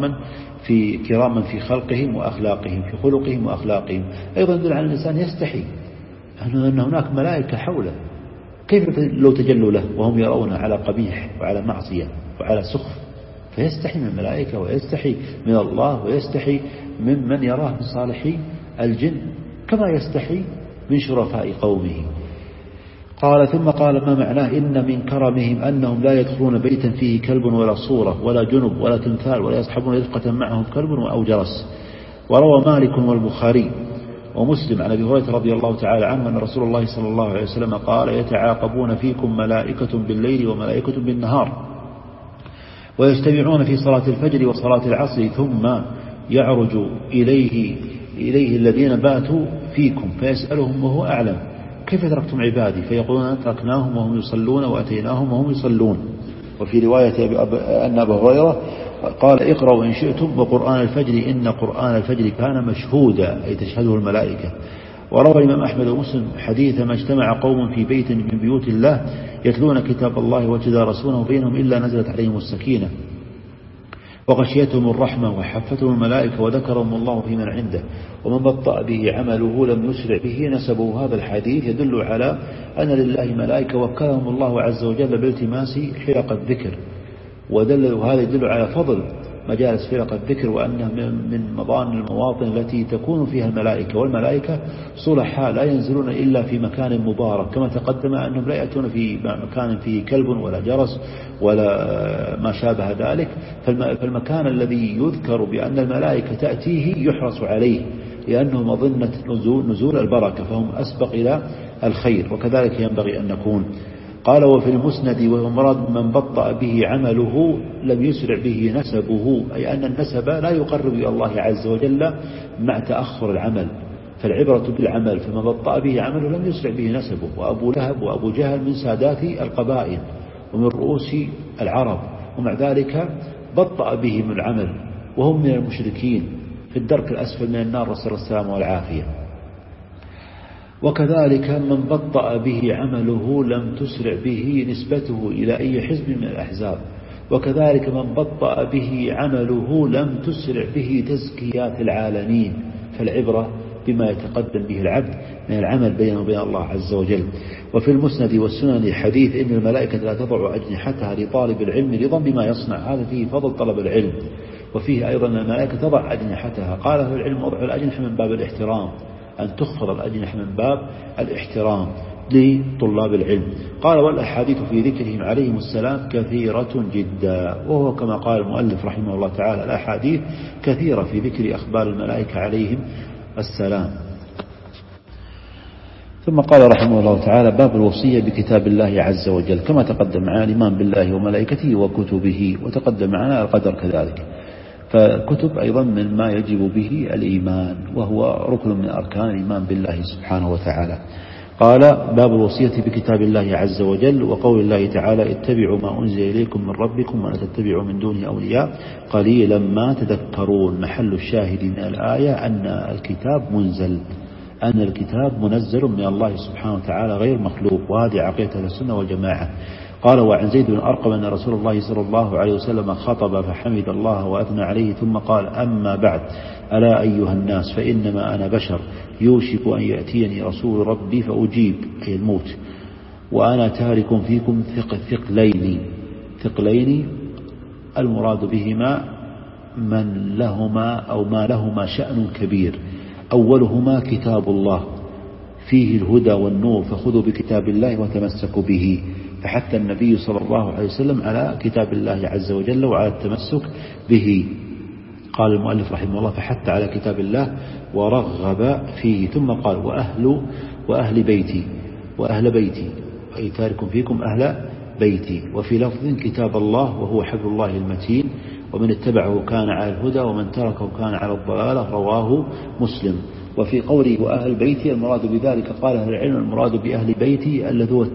كراما في خلقهم وأخلاقهم، في خلقهم وأخلاقهم. أيضا يدل على الإنسان يستحي أن هناك ملائكة حوله، كيف لو تجلوا له وهم يرون على قبيح وعلى معصية وعلى سخف؟ فيستحي من الملائكة ويستحي من الله ويستحي ممن يراه من صالحي الجن، كما يستحي من شرفاء قومه. قال ثم قال: ما معناه إن من كرمهم أنهم لا يدخلون بيتا فيه كلب ولا صورة ولا جنب ولا تمثال ولا يصحبون رفقة معهم كلب أو جرس. وروى مالك والبخاري ومسلم عن أبي هريرة رضي الله تعالى عنه أن رسول الله صلى الله عليه وسلم قال: يتعاقبون فيكم ملائكة بالليل وملائكة بالنهار، ويجتمعون في صلاة الفجر وصلاة العصر، ثم يعرج إليه الذين باتوا فيكم فيسألهم وهو أعلم: كيف تركتم عبادي؟ فيقولون: تركناهم وهم يصلون وأتيناهم وهم يصلون. وفي رواية أن أبا هريرة قال: اقرأوا إن شئتم وقرآن الفجر إن قرآن الفجر كان مشهودا، أي تشهده الملائكة. وروى الإمام أحمد ومسلم حديث: ما اجتمع قوم في بيت من بيوت الله يتلون كتاب الله ويتدارسونه بينهم إلا نزلت عليهم السكينة وغشيتهم الرحمة وحفتهم الملائكة وذكرهم الله في من عنده، ومن بطأ به عمله لم يسرع به نسبه. هذا الحديث يدل على أن لله ملائكة وكلهم الله عز وجل بالتماس حلق الذكر، وهذا يدل على فضل مجالس فرق الذكر، وأنه من مضان المواطن التي تكون فيها الملائكة. والملائكة صلحاء لا ينزلون إلا في مكان مبارك، كما تقدم أنهم لا يأتون في مكان فيه كلب ولا جرس ولا ما شابه ذلك. فالمكان الذي يذكر بأن الملائكة تأتيه يحرص عليه، لأنه مظنة نزول البركة، فهم أسبق إلى الخير، وكذلك ينبغي أن نكون. قال: وفي المسند: وهو مراد من بطأ به عمله لم يسرع به نسبه، أي أن النسب لا يقرب إلى الله عز وجل مع تأخر العمل، فالعبرة بالعمل، فمن بطأ به عمله لم يسرع به نسبه. وأبو لهب وأبو جهل من سادات القبائل ومن رؤوس العرب، ومع ذلك بطأ بهم العمل، وهم من المشركين في الدرك الأسفل من النار، نسأل السلامة والعافية. وكذلك من بطأ به عمله لم تسرع به نسبته إلى أي حزب من الأحزاب، وكذلك من بطأ به عمله لم تسرع به تزكيات العالمين، فالعبرة بما يتقدم به العبد من العمل بينه وبين الله عز وجل. وفي المسند والسنن حديث: إن الملائكة لا تضع أجنحتها لطالب العلم رضا بما يصنع. هذا فيه فضل طلب العلم. وفيه أيضا أن الملائكة تضع أجنحتها، قال أهل العلم: وضع الأجنحة من باب الاحترام، أن تخفض الأجنحة من باب الاحترام لطلاب العلم. قال: والأحاديث في ذكرهم عليهم السلام كثيرة جدا. وهو كما قال المؤلف رحمه الله تعالى: الأحاديث كثيرة في ذكر أخبار الملائكة عليهم السلام. ثم قال رحمه الله تعالى: باب الوصية بكتاب الله عز وجل، كما تقدم معنا الإيمان بالله وملائكته وكتبه، وتقدم معنا القدر كذلك. فكتب أيضا من ما يجب به الإيمان، وهو ركن من أركان الإيمان بالله سبحانه وتعالى. قال: باب الوصية بكتاب الله عز وجل، وقول الله تعالى: اتبعوا ما أنزل إليكم من ربكم ولا تتبعوا من دونه أولياء قليلا ما تذكرون. محل الشاهد من الآية أن الكتاب منزل من الله سبحانه وتعالى غير مخلوق، وهذه عقيدة السنة والجماعة. قال: وعن زيد بن أرقم أن رسول الله صلى الله عليه وسلم خطب فحمد الله وأثنى عليه ثم قال: أما بعد، ألا أيها الناس، فإنما أنا بشر يوشك أن يأتيني رسول ربي فأجيب، أي الموت، وأنا تارك فيكم ثقلين المراد بهما من لهما أو ما لهما شأن كبير. أولهما كتاب الله فيه الهدى والنور، فخذوا بكتاب الله وتمسكوا به. فحث النبي صلى الله عليه وسلم على كتاب الله عز وجل وعلى التمسك به. قال المؤلف رحمه الله: فحث على كتاب الله ورغب فيه، ثم قال: وأهل بيتي أي تارك فيكم أهل بيتي. وفي لفظ: كتاب الله وهو حبل الله المتين، ومن اتبعه كان على الهدى ومن تركه كان على الضلالة. رواه مسلم. وفي قوله وأهل بيتي المراد بذلك قال أهل العلم المراد بأهل بيتي الذي هو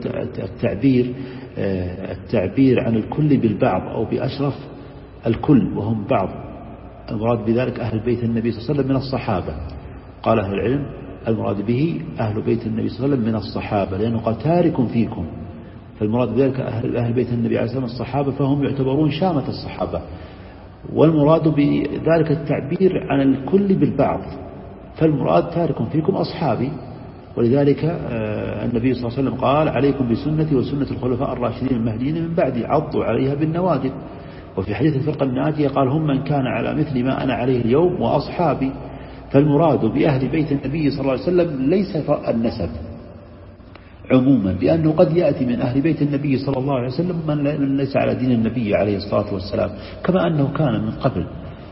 التعبير عن الكل بالبعض أو بأشرف الكل وهم بعض. المراد بذلك أهل بيت النبي صلى الله عليه وسلم من الصحابة. قال أهل العلم المراد به أهل بيت النبي صلى الله عليه وسلم من الصحابة، لأنه قال تارك فيكم، فالمراد بذلك أهل بيت النبي عليه الصلاة والسلام الصحابة، فهم يعتبرون شامة الصحابة. والمراد بذلك التعبير عن الكل بالبعض، فالمراد تارك فيكم أصحابي. ولذلك النبي صلى الله عليه وسلم قال: عليكم بسنتي وسنة الخلفاء الراشدين المهديين من بعدي عضوا عليها بالنواجذ. وفي حديث الفرقة الناجية قال: هم من كان على مثل ما أنا عليه اليوم وأصحابي. فالمراد بأهل بيت النبي صلى الله عليه وسلم ليس النسب عموما، لأنه قد يأتي من أهل بيت النبي صلى الله عليه وسلم من ليس على دين النبي عليه الصلاة والسلام، كما أنه كان من قبل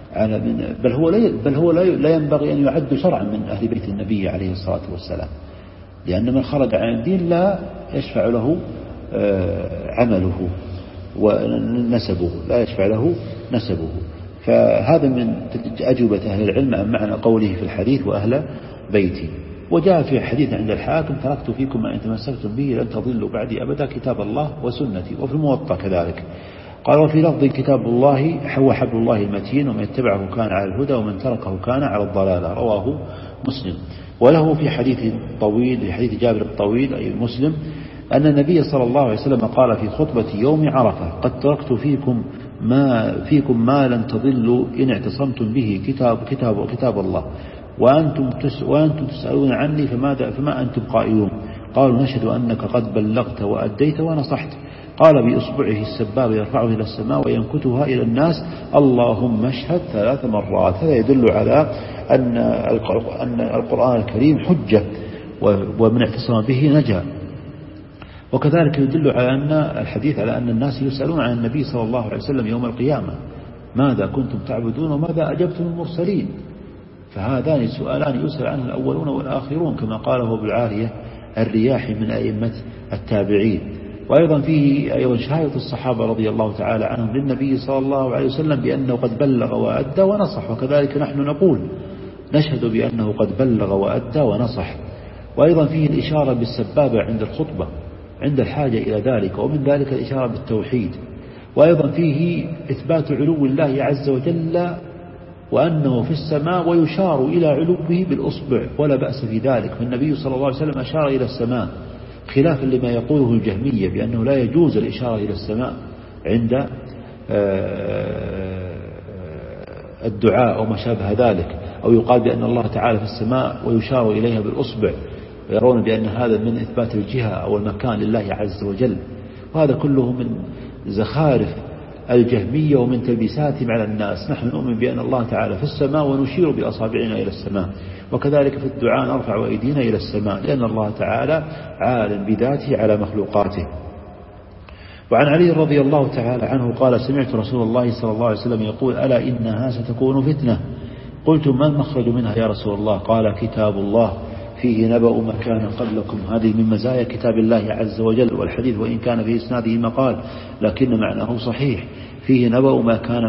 بل هو لا ينبغي أن يعد شرعا من أهل بيت النبي عليه الصلاة والسلام، لأن من خرج عن الدين لا يشفع له عمله ونسبه، لا يشفع له نسبه. فهذا من أجوبة أهل العلم عن معنى قوله في الحديث وأهل بيتي. وجاء في حديث عند الحاكم: تركت فيكم ما إن تمسكتم به لن تضلوا بعدي أبدا، كتاب الله وسنتي. وفي الموطأ كذلك قال: وفي لفظ كتاب الله هو حبل الله المتين، ومن اتبعه كان على الهدى ومن تركه كان على الضلالة. رواه مسلم. وله في حديث طويل، في حديث جابر الطويل أي مسلم، أن النبي صلى الله عليه وسلم قال في خطبة يوم عرفة: قد تركت فيكم ما لن تضلوا إن اعتصمتم به، كتاب الله، وأنتم تسألون عني فما أنتم قائلون؟ قالوا: نشهد أنك قد بلغت وأديت ونصحت. قال بإصبعه السبابة يرفعه إلى السماء وينكتها إلى الناس: اللهم اشهد 3 مرات. هذا يدل على أن القرآن الكريم حجة، ومن اعتصم به نجا. وكذلك يدل على أن الحديث على أن الناس يسألون عن النبي صلى الله عليه وسلم يوم القيامة: ماذا كنتم تعبدون وماذا أجبتم المرسلين؟ فهذان سؤالان يسأل عنه الأولون والآخرون، كما قاله ابن العالية الرياحي من أئمة التابعين. وأيضا فيه أيضا شهادة الصحابة رضي الله تعالى عنهم للنبي صلى الله عليه وسلم بأنه قد بلغ وأدى ونصح، وكذلك نحن نقول نشهد بأنه قد بلغ وأدى ونصح. وأيضا فيه الإشارة بالسبابة عند الخطبة عند الحاجة إلى ذلك، ومن ذلك الإشارة بالتوحيد. وأيضا فيه إثبات علو الله عز وجل وأنه في السماء، ويشار إلى علوه بالأصبع ولا بأس في ذلك، فالنبي صلى الله عليه وسلم أشار إلى السماء، خلافا لما يقوله الجهمية بأنه لا يجوز الإشارة إلى السماء عند الدعاء أو ما شابه ذلك، أو يقال بأن الله تعالى في السماء ويشار إليها بالأصبع، ويرون بأن هذا من إثبات الجهة أو المكان لله عز وجل. وهذا كله من زخارف الجهمية ومن تلبيساتهم على الناس. نحن نؤمن بأن الله تعالى في السماء ونشير بأصابعنا إلى السماء، وكذلك في الدعاء نرفع أيدينا إلى السماء، لأن الله تعالى عالم بذاته على مخلوقاته. وعن علي رضي الله تعالى عنه قال: سمعت رسول الله صلى الله عليه وسلم يقول: ألا إنها ستكون فتنة. قلت: ما المخرج منها يا رسول الله؟ قال: كتاب الله فيه نبأ ما كان قبلكم. هذه من مزايا كتاب الله عز وجل. والحديث وإن كان في إسناده مقال لكن معناه صحيح. فيه نبأ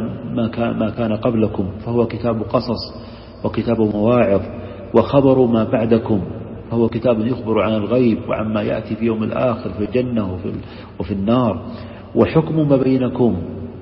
ما كان قبلكم، فهو كتاب قصص وكتاب مواعظ. وخبر ما بعدكم، فهو كتاب يخبر عن الغيب وعما يأتي في يوم الآخر في الجنة وفي النار. وحكم ما بينكم،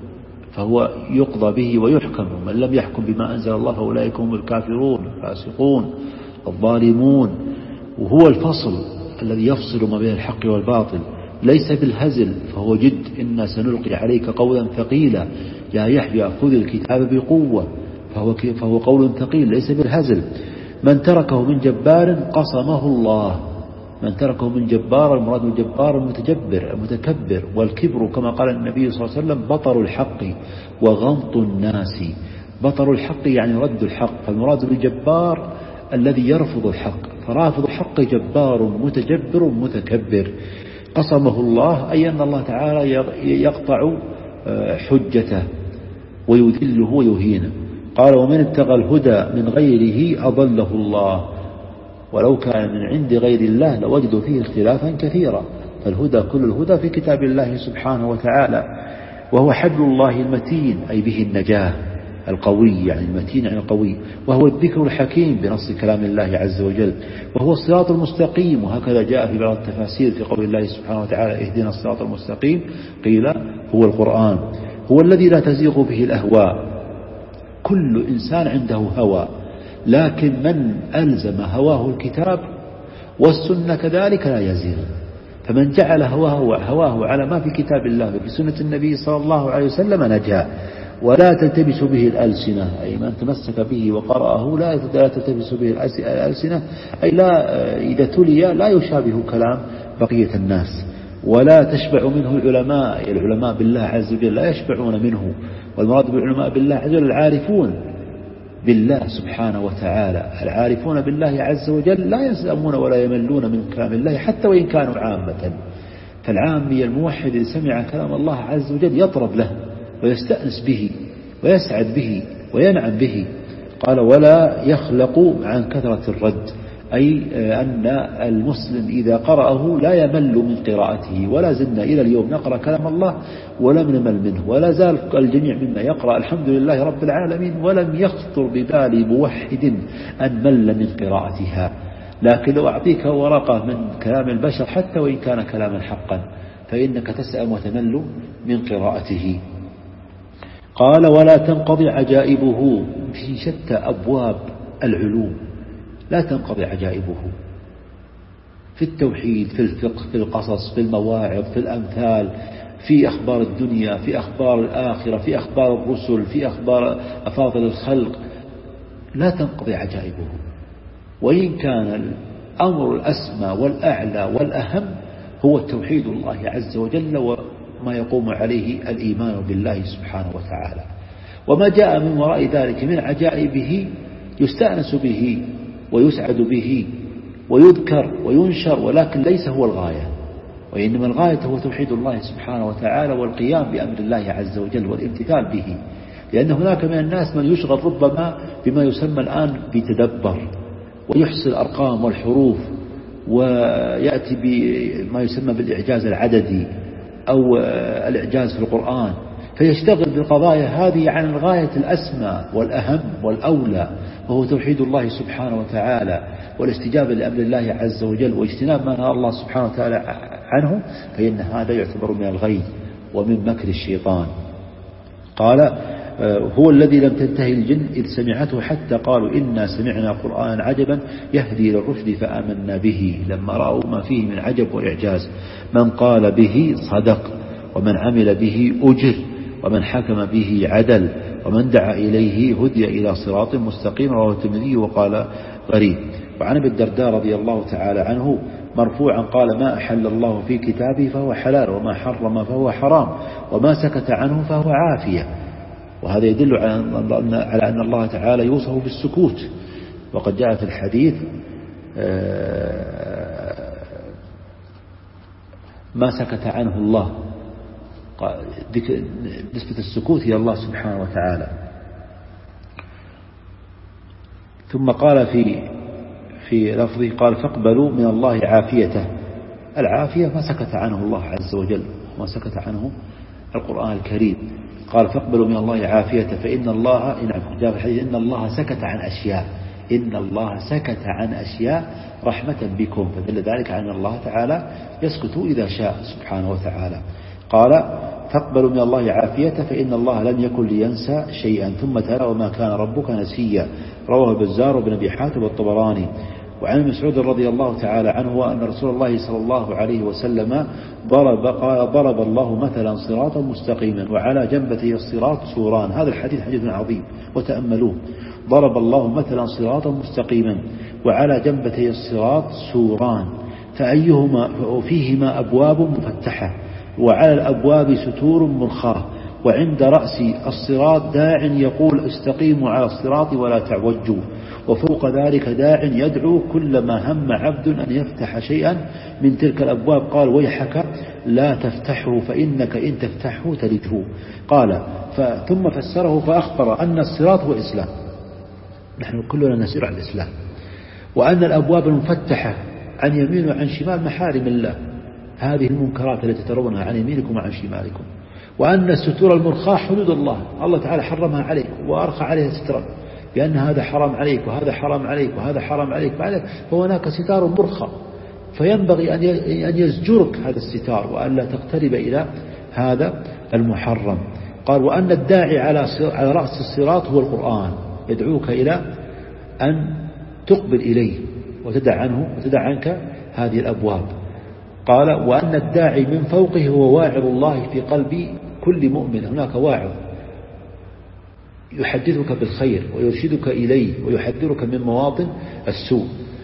فهو يقضى به ويحكم. من لم يحكم بما أنزل الله فأولئك هم الكافرون الفاسقون الظالمون. وهو الفصل الذي يفصل ما بين الحق والباطل، ليس بالهزل، فهو جد. إنا سنلقي عليك قولا ثقيلا يا يحيى خذ الكتاب بقوة، فهو قول ثقيل ليس بالهزل. من تركه من جبار قصمه الله. من تركه من جبار، المراد الجبار المتجبر المتكبر. والكبر كما قال النبي صلى الله عليه وسلم بطر الحق وغمط الناس. بطر الحق يعني رد الحق، فالمراد بالجبار الذي يرفض الحق، فرافض الحق جبار متجبر متكبر. قصمه الله أي أن الله تعالى يقطع حجته ويذله ويهينه. قال ومن ابتغى الهدى من غيره أضله الله ولو كان من عند غير الله لوجدوا فيه اختلافا كثيرا. فالهدى كل الهدى في كتاب الله سبحانه وتعالى، وهو حبل الله المتين أي به النجاة القوي، يعني المتين يعني القوي. وهو الذكر الحكيم بنص كلام الله عز وجل. وهو الصراط المستقيم، وهكذا جاء في بعض التفاسير في قول الله سبحانه وتعالى اهدنا الصراط المستقيم، قيل هو القرآن. هو الذي لا تزيغ به الأهواء. كل إنسان عنده هوى، لكن من ألزم هواه الكتاب والسنة كذلك لا يزيغ. فمن جعل هواه على ما في كتاب الله وفي سنة النبي صلى الله عليه وسلم نجا. ولا تلتبس به الألسنة، أي من تمسك به وقرأه لا تلتبس به الألسنة، أي لا إذا تلي لا يشابه كلام بقية الناس. ولا تشبع منه العلماء. العلماء بالله عز وجل لا يشبعون منه. والمراد بالعلماء بالله عز وجل العارفون بالله سبحانه وتعالى. العارفون بالله عز وجل لا يسأمون ولا يملون من كلام الله حتى وإن كانوا عامة. فالعامي الموحد إذا سمع كلام الله عز وجل يطرب له ويستأنس به ويسعد به وينعم به. قال ولا يخلق عن كثرة الرد، أي أن المسلم إذا قرأه لا يمل من قراءته. ولا زلنا إلى اليوم نقرأ كلام الله ولم نمل منه، ولا زال الجميع منا يقرأ الحمد لله رب العالمين ولم يخطر ببال موحد أن مل من قراءتها. لكن لو أعطيك ورقة من كلام البشر حتى وإن كان كلاما حقا فإنك تسأم وتمل من قراءته. قال ولا تنقضي عجائبه. في شتى أبواب العلوم لا تنقضي عجائبه، في التوحيد، في الفقه، في القصص، في المواعظ، في الأمثال، في أخبار الدنيا، في أخبار الآخرة، في أخبار الرسل، في أخبار أفاضل الخلق. لا تنقضي عجائبه. وإن كان الأمر الأسمى والأعلى والأهم هو توحيد الله عز وجل وما يقوم عليه الإيمان بالله سبحانه وتعالى. وما جاء من وراء ذلك من عجائبه يستأنس به ويسعد به ويذكر وينشر، ولكن ليس هو الغاية. وإنما الغاية هو توحيد الله سبحانه وتعالى والقيام بأمر الله عز وجل والامتثال به. لأن هناك من الناس من يشغل ربما بما يسمى الآن بتدبر ويحصي الأرقام والحروف ويأتي بما يسمى بالإعجاز العددي أو الإعجاز في القرآن، فيشتغل بالقضايا هذه عن الغاية الأسمى والأهم والأولى، وهو توحيد الله سبحانه وتعالى والاستجابة لأمر الله عز وجل واجتناب ما نهى الله سبحانه وتعالى عنه. فإن هذا يعتبر من الغي ومن مكر الشيطان. قال هو الذي لم تنتهي الجن إذ سمعته حتى قالوا إنا سمعنا قرآنا عجبا يهدي للرشد فآمنا به، لما رأوا ما فيه من عجب وإعجاز. من قال به صدق، ومن عمل به أجر، ومن حكم به عدل، ومن دعا إليه هدي إلى صراط مستقيم. رواه الترمذي وقال غريب. وعن ابي الدرداء رضي الله تعالى عنه مرفوعا قال ما أحل الله في كتابه فهو حلال، وما حرم فهو حرام، وما سكت عنه فهو عافية. وهذا يدل على أن الله تعالى يوصف بالسكوت. وقد جاء في الحديث ما سكت عنه الله، نسبة السكوت إلى الله سبحانه وتعالى. ثم قال في في لفظه قال فاقبلوا من الله عافيته. العافية ما سكت عنه الله عز وجل، ما سكت عنه القرآن الكريم. قال فاقبلوا من الله عافيته فإن الله، نعم جاء في الحديث إن الله سكت عن أشياء، إن الله سكت عن أشياء رحمة بكم، فدل ذلك على أن الله تعالى يسكت إذا شاء سبحانه وتعالى. قال فاقبلوا من الله عافيته فإن الله لم يكن لينسى شيئا، ثم تلا وما كان ربك نسيا. رواه البزار وابن أبي حاتم والطبراني. وعن ابن مسعود رضي الله تعالى عنه أن رسول الله صلى الله عليه وسلم ضرب الله مثلا صراطا مستقيما وعلى جنبتي الصراط سوران. هذا الحديث حديث عظيم وتأملوه. ضرب الله مثلا صراطا مستقيما وعلى جنبتي الصراط سوران فيهما أبواب مفتحة وعلى الأبواب ستور مرخاة وعند رأس الصراط داع يقول استقيموا على الصراط ولا تعوجوا، وفوق ذلك داع يدعو كلما هم عبد أن يفتح شيئا من تلك الأبواب قال ويحك لا تفتحه فإنك إن تفتحه تلجه. قال ثم فسره فأخبر أن الصراط هو الإسلام، نحن كلنا نسير على الإسلام، وأن الأبواب المفتحة عن يمين وعن شمال محارم الله، هذه المنكرات التي ترونها عن يمينكم وعن شمالكم، وأن الستور المرخاة حدود الله، الله تعالى حرمها عليك وأرخى عليها سترا بأن هذا حرام عليك وهذا حرام عليك وهذا حرام عليك، فهناك ستار مرخى فينبغي أن يزجرك هذا الستار وأن لا تقترب إلى هذا المحرم. قال وأن الداعي على رأس الصراط هو القرآن يدعوك إلى أن تقبل إليه وتدع عنك هذه الأبواب. قال وأن الداعي من فوقه هو واعظ الله في قلب كل مؤمن، هناك واعظ يحدثك بالخير ويرشدك إليه ويحذرك من مواطن السوء.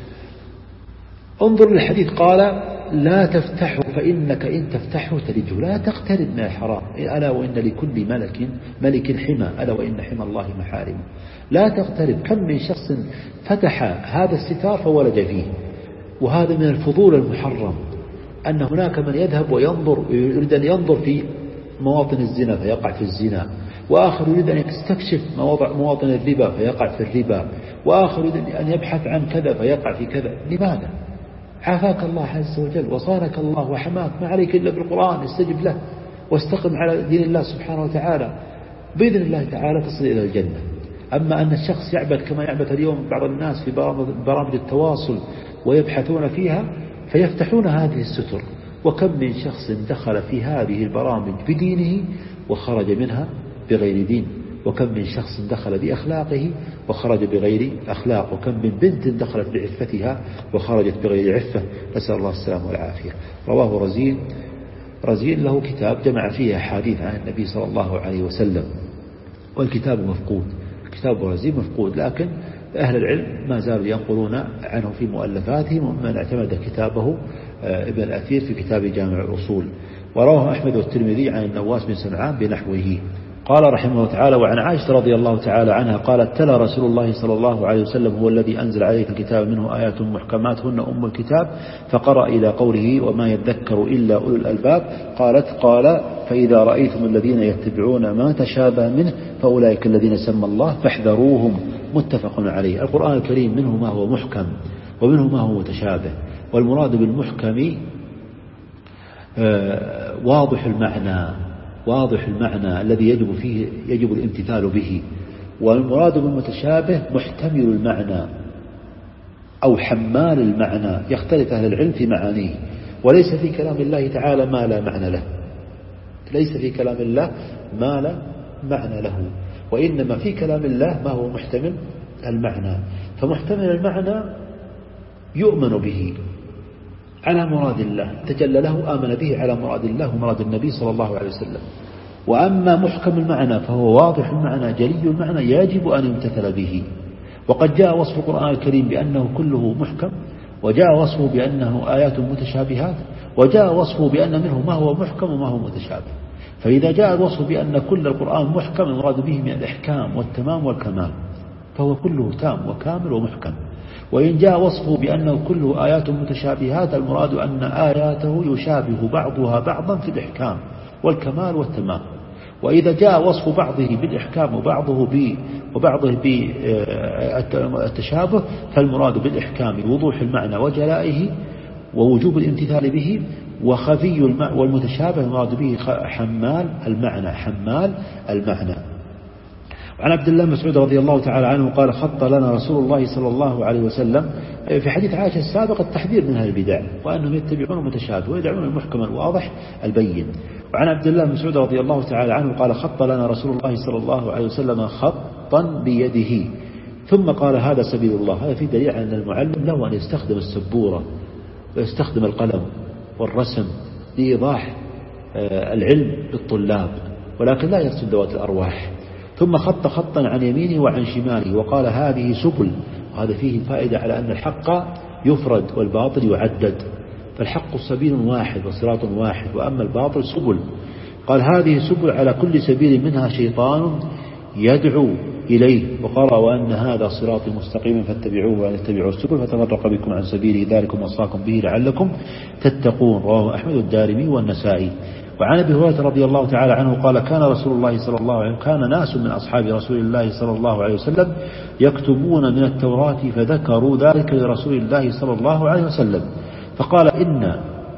انظر للحديث قال لا تفتحه فإنك إن تفتحه تلجه، لا تقترب من الحرام، ألا وإن لكل ملك حمى، ألا وإن حمى الله محارم، لا تقترب. كم من شخص فتح هذا الستار فولج فيه، وهذا من الفضول المحرم، أن هناك من يذهب وينظر يريد أن ينظر في مواطن الزنا فيقع في الزنا، وآخر يريد أن يستكشف مواطن الربا فيقع في الربا، وآخر يريد أن يبحث عن كذا فيقع في كذا. لماذا؟ عافاك الله عز وجل وصانك الله وحماك، ما عليك إلا بالقرآن، استجب له واستقم على دين الله سبحانه وتعالى، بإذن الله تعالى تصل إلى الجنة. أما أن الشخص يعبث كما يعبث اليوم بعض الناس في برامج التواصل ويبحثون فيها فيفتحون هذه الستر، وكم من شخص دخل في هذه البرامج بدينه وخرج منها بغير دين، وكم من شخص دخل بأخلاقه وخرج بغير أخلاق، وكم من بنت دخلت بعفتها وخرجت بغير عفة، نسأل الله السلامة والعافية. رواه رزين له كتاب جمع فيه أحاديث عن النبي صلى الله عليه وسلم، والكتاب مفقود، كتاب رزين مفقود، لكن أهل العلم ما زالوا ينقلون عنه في مؤلفاتهم، ومن اعتمد كتابه ابن الأثير في كتاب جامع الأصول. ورواه أحمد والترمذي عن النواس بن سمعان بنحوه. قال رحمه الله تعالى وعن عائشة رضي الله تعالى عنها قالت تلا رسول الله صلى الله عليه وسلم هو الذي أنزل عليك الكتاب منه آيات محكمات هن أم الكتاب، فقرأ إلى قوله وما يذكر إلا أولو الألباب. قال فإذا رأيتم الذين يتبعون ما تشابه منه فأولئك الذين سمى الله فاحذروهم، متفق عليه. القرآن الكريم منه ما هو محكم ومنه ما هو متشابه، والمراد بالمحكم واضح المعنى الذي يجب الامتثال به، والمراد بالمتشابه محتمل المعنى أو حمال المعنى، يختلف أهل العلم في معانيه. وليس في كلام الله تعالى ما لا معنى له، ليس في كلام الله ما لا معنى له، وإنما في كلام الله ما هو محتمل المعنى. فمحتمل المعنى يؤمن به على مراد الله، تجلى له آمن به على مراد الله ومراد النبي صلى الله عليه وسلم. وأما محكم المعنى فهو واضح المعنى جلي المعنى يجب أن يمتثل به. وقد جاء وصف القرآن الكريم بأنه كله محكم، وجاء وصفه بأنه آيات متشابهات، وجاء وصفه بأن منه ما هو محكم وما هو متشابه. فإذا جاء الوصف بأن كل القرآن محكم المراد به من الإحكام والتمام والكمال فهو كله تام وكامل ومحكم. وإن جاء وصفه بأنه كله آيات متشابهات المراد أن آياته يشابه بعضها بعضا في الإحكام والكمال والتمام. وإذا جاء وصف بعضه بالإحكام وبعضه بالتشابه فالمراد بالإحكام وضوح المعنى وجلائه ووجوب الامتثال به، وخفي والمتشابه المراد به حمال المعنى. وعن عبد الله مسعود رضي الله تعالى عنه قال خط لنا رسول الله صلى الله عليه وسلم في حديث عائشة السابق التحذير من هذه البدع، وأنهم يتبعون المتشابه ويدعون المحكم الواضح البين. وعن عبد الله مسعود رضي الله تعالى عنه قال خط لنا رسول الله صلى الله عليه وسلم خطا بيده ثم قال هذا سبيل الله. هذا في دليل على أن المعلم له أن يستخدم السبورة ويستخدم القلم والرسم لإيضاح العلم للطلاب، ولكن لا يرسم ذوات الأرواح. ثم خط خطا عن يمينه وعن شماله وقال هذه سبل. وهذا فيه فائدة على أن الحق يفرد والباطل يعدد، فالحق سبيل واحد وصراط واحد، وأما الباطل سبل. قال هذه سبل على كل سبيل منها شيطان يدعو إليه، وقرأ وأن هذا صراطي مستقيما فاتبعوه ولا تتبعوا السبل فتفرق بكم عن سبيله ذلكم وصاكم به لعلكم تتقون. رواه أحمد الدارمي والنسائي. وعن أبي هريرة رضي الله تعالى عنه قال كان رسول الله صلى الله عليه وسلم كان ناس من أصحاب رسول الله صلى الله عليه وسلم يكتبون من التوراة فذكروا ذلك لرسول الله صلى الله عليه وسلم فقال إن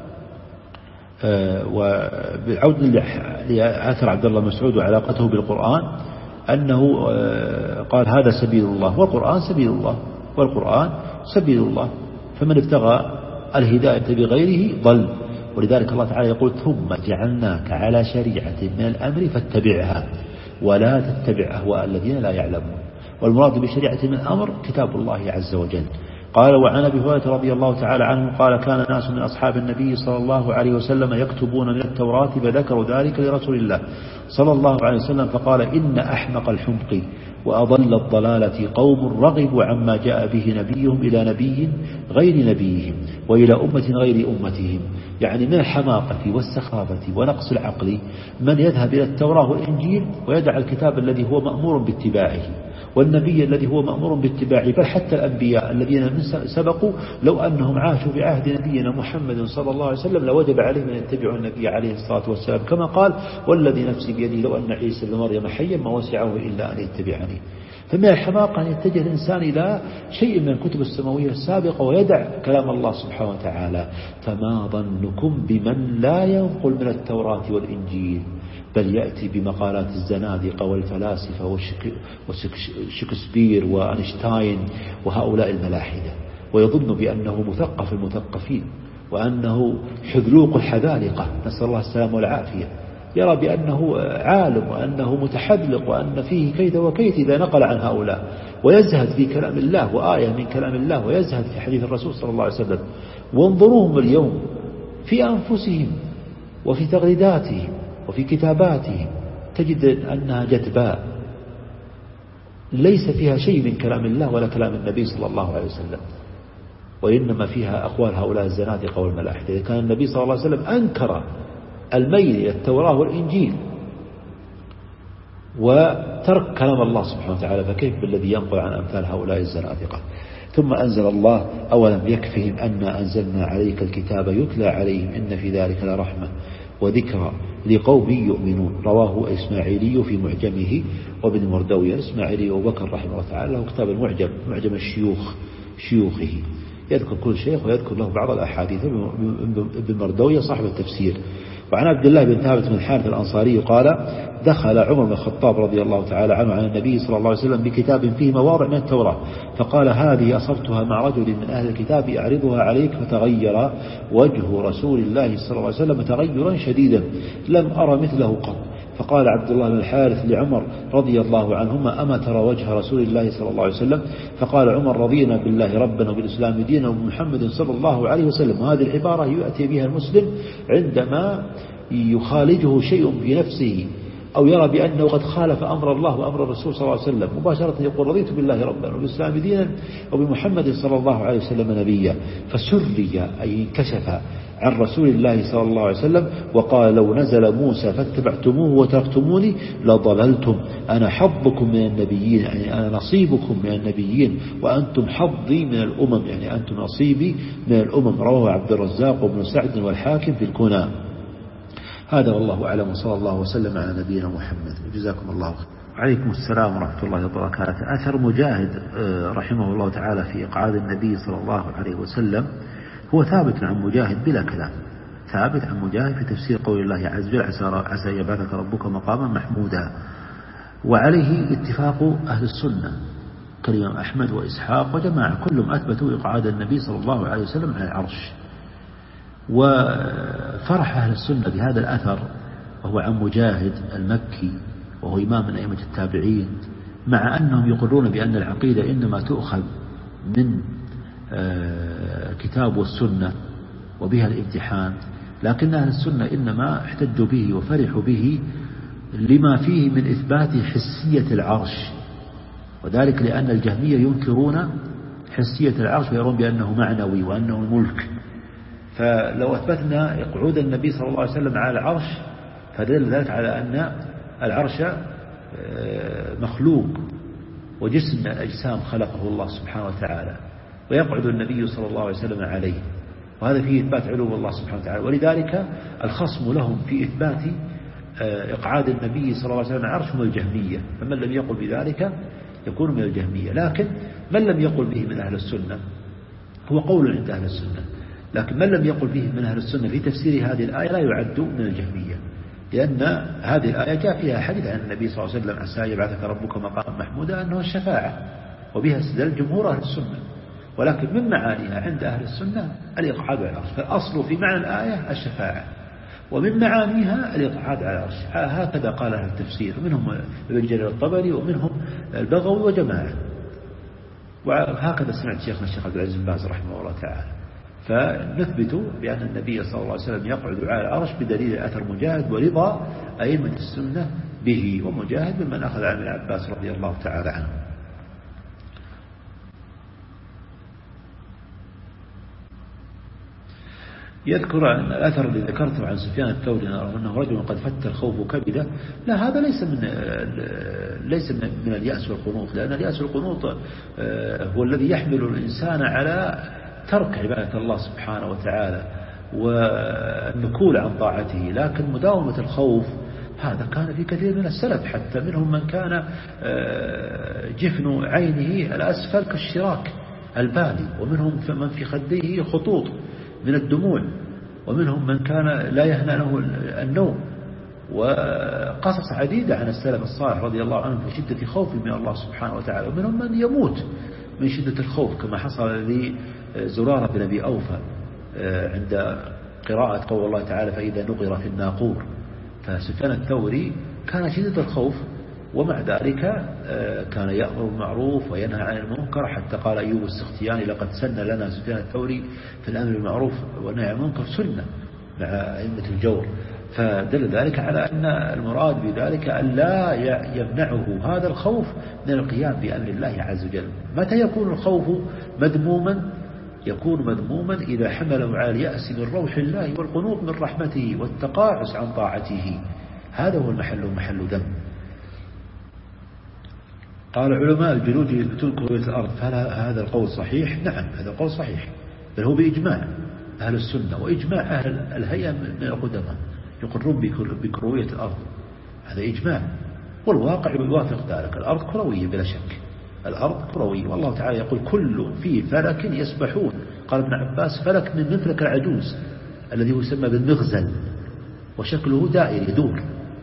وبعود لأثر عبد الله مسعود وعلاقته بالقرآن أنه قال هذا سبيل الله والقرآن سبيل الله والقرآن سبيل الله، فمن ابتغى الهداية بغيره ضل. ولذلك الله تعالى يقول ثم جعلناك على شريعة من الأمر فاتبعها ولا تتبع أهواء الذين لا يعلمون. والمراد بشريعة من الأمر كتاب الله عز وجل. قال وعن أبي هريرة رضي الله تعالى عنه قال كان ناس من أصحاب النبي صلى الله عليه وسلم يكتبون من التوراة فذكروا ذلك لرسول الله صلى الله عليه وسلم فقال إن أحمق الحمق وأضل الضلالة قوم رغبوا عما جاء به نبيهم إلى نبي غير نبيهم وإلى أمة غير أمتهم. يعني من الحماقة والسخافة ونقص العقل من يذهب إلى التوراة والإنجيل ويدع الكتاب الذي هو مأمور باتباعه والنبي الذي هو مأمور باتباعه، بل حتى الأنبياء الذين سبقوا لو أنهم عاشوا في عهد نبينا محمد صلى الله عليه وسلم لوجب عليهم أن يتبعوا النبي عليه الصلاة والسلام، كما قال والذي نفسي بيده لو أن عيسى بن مريم حيا ما وسعه إلا أن يتبعني. فمن الحماقة أن يتجه الإنسان إلى شيء من الكتب السماوية السابقة ويدع كلام الله سبحانه وتعالى. فما ظنكم بمن لا ينقل من التوراة والإنجيل بل يأتي بمقالات الزنادقة والفلاسفة وشكسبير وأينشتاين وهؤلاء الملاحدة، ويظن بأنه مثقف المثقفين وأنه حذلوق الحذالقة، نسأل الله السلامة والعافية. يرى بأنه عالم وأنه متحذلق وأن فيه كيد وكيد إذا نقل عن هؤلاء، ويزهد في كلام الله وآية من كلام الله ويزهد في حديث الرسول صلى الله عليه وسلم. وانظروهم اليوم في أنفسهم وفي تغريداتهم وفي كتاباتهم تجد أنها جدباء ليس فيها شيء من كلام الله ولا كلام النبي صلى الله عليه وسلم، وإنما فيها أقوال هؤلاء الزنادقة والملاحدة. إذا كان النبي صلى الله عليه وسلم أنكر الميل إلى التوراة والإنجيل وترك كلام الله سبحانه وتعالى، فكيف بالذي ينقل عن أمثال هؤلاء الزنادقة؟ ثم أنزل الله أولم يكفهم أنا أنزلنا عليك الكتاب يتلى عليهم إن في ذلك لرحمة وذكرى لقوم يؤمنون. رواه إسماعيلي في معجمه وابن مردويه. إسماعيلي أبو بكر رحمه الله تعالى له كتاب المعجم، معجم شيوخه، يذكر كل شيخ ويذكر له بعض الأحاديث. ابن مردويه صاحب التفسير. وعن عبد الله بن ثابت بن الحارث الأنصاري قال دخل عمر بن الخطاب رضي الله تعالى عنه على النبي صلى الله عليه وسلم بكتاب فيه مواضع من التوراة فقال هذه أصبتها مع رجل من أهل الكتاب أعرضها عليك، فتغير وجه رسول الله صلى الله عليه وسلم تغيرا شديدا لم أرى مثله قط. فقال عبد الله بن الحارث لعمر رضي الله عنهما أما ترى وجه رسول الله صلى الله عليه وسلم؟ فقال عمر رضينا بالله ربنا وبالإسلام دينا وبمحمد صلى الله عليه وسلم. وهذه العبارة يأتي بها المسلم عندما يخالجه شيء في نفسه أو يرى بأنه قد خالف أمر الله وأمر الرسول صلى الله عليه وسلم مباشرة يقول رضيت بالله ربنا وبالإسلام دينا وبمحمد صلى الله عليه وسلم نبيا. فسري أي انكشف عن رسول الله صلى الله عليه وسلم وقال لو نزل موسى فاتبعتموه وتركتموني لضللتم، أنا حظكم من النبيين يعني أنا نصيبكم من النبيين وأنتم حظي من الأمم يعني أنتم نصيبي من الأمم. رواه عبد الرزاق وابن سعد والحاكم في الكنى. هذا والله أعلم، وصلى الله وسلم على نبينا محمد، وجزاكم الله خير. عليكم السلام ورحمة الله وبركاته. أثر مجاهد رحمه الله تعالى في إقعاد النبي صلى الله عليه وسلم هو ثابت عن مجاهد بلا كلام، ثابت عن مجاهد في تفسير قول الله عز وجل عسى يبعثك ربك مقاما محمودا، وعليه اتفاق أهل السنة كالإمام أحمد وإسحاق وجماعة كلهم أثبتوا إقعاد النبي صلى الله عليه وسلم على العرش. وفرح أهل السنة بهذا الأثر وهو عن مجاهد المكي وهو إمام من أئمة التابعين، مع أنهم يقرون بأن العقيدة إنما تؤخذ من كتاب والسنة وبها الامتحان، لكن أهل السنة إنما احتجوا به وفرحوا به لما فيه من إثبات حسية العرش، وذلك لأن الجهمية ينكرون حسية العرش ويرون بأنه معنوي وأنه ملك. فلو أثبتنا إقعود النبي صلى الله عليه وسلم على العرش فدل ذلك على أن العرش مخلوق وجسم من الأجسام خلقه الله سبحانه وتعالى، ويقعد النبي صلى الله عليه وسلم عليه، وهذا فيه إثبات علو الله سبحانه وتعالى. ولذلك الخصم لهم في إثبات إقعاد النبي صلى الله عليه وسلم على العرش هم الجهمية، فمن لم يقل بذلك يكون من الجهمية. لكن من لم يقل به من أهل السنة هو قول عند أهل السنة، لكن من لم يقل به من أهل السنة في تفسير هذه الآية لا يعد من الجهمية، لأن هذه الآية جاء فيها حديث عن النبي صلى الله عليه وسلم عسى يبعثك ربك مقاما محمودا أنه الشفاعة، وبها استدل جمهور أهل السنة، ولكن من معانيها عند أهل السنة الإقعاد على العرش، فالأصل في معنى الآية الشفاعة، ومن معانيها الإقعاد على العرش. هكذا قال أهل التفسير، منهم ابن جرير الطبري ومنهم البغوي وجماعة، وهكذا سمعت شيخنا الشيخ عبد العزيز بن باز رحمه الله تعالى. فنثبت بأن النبي صلى الله عليه وسلم يقعد على العرش بدليل أثر مجاهد ورضا أئمة السنة به، ومجاهد ممن أخذ عن ابن عباس رضي الله تعالى عنه. يذكر أن الأثر الذي ذكرته عن سفيان الثوري أنه رجل قد فت الخوف كبده، لا، هذا ليس من اليأس والقنوط، لأن اليأس والقنوط هو الذي يحمل الإنسان على ترك عبادة الله سبحانه وتعالى والنكول عن طاعته. لكن مداومة الخوف هذا كان في كثير من السلف، حتى منهم من كان جفن عينه الأسفل كالشراك البالي، ومنهم من في خديه خطوط من الدموع، ومنهم من كان لا يهنأه النوم. وقصص عديدة عن السلف الصالح رضي الله عنهم في شدة خوف من الله سبحانه وتعالى، ومنهم من يموت من شدة الخوف، كما حصل لزرارة بن أبي أوفى عند قراءة قول الله تعالى فإذا نقر في الناقور. فسفيان الثوري كان شدة الخوف، ومع ذلك كان يأمر بالمعروف وينهى عن المنكر، حتى قال أيوب السختياني لقد سن لنا سفيان الثوري في الأمر بالمعروف والنهي عن المنكر سنة مع أئمة الجور. فدل ذلك على أن المراد بذلك أن لا يمنعه هذا الخوف من القيام بأمر الله عز وجل. متى يكون الخوف مذموما؟ يكون مذموما إذا حمله على اليأس من روح الله والقنوط من رحمته والتقاعس عن طاعته، هذا هو محل ذم. قال علماء الجلود يثبتون كروية الأرض، فهل هذا القول صحيح؟ نعم، هذا القول صحيح، بل هو بإجماع أهل السنة وإجماع أهل الهيئة من القدماء يقرون بكروية الأرض، هذا إجماع، والواقع يوافق ذلك. الأرض كروية بلا شك، الأرض كروية، والله تعالى يقول كل في فلك يسبحون. قال ابن عباس فلك من مفلك العجوز الذي هو يسمى بالمغزل، وشكله دائري يدور،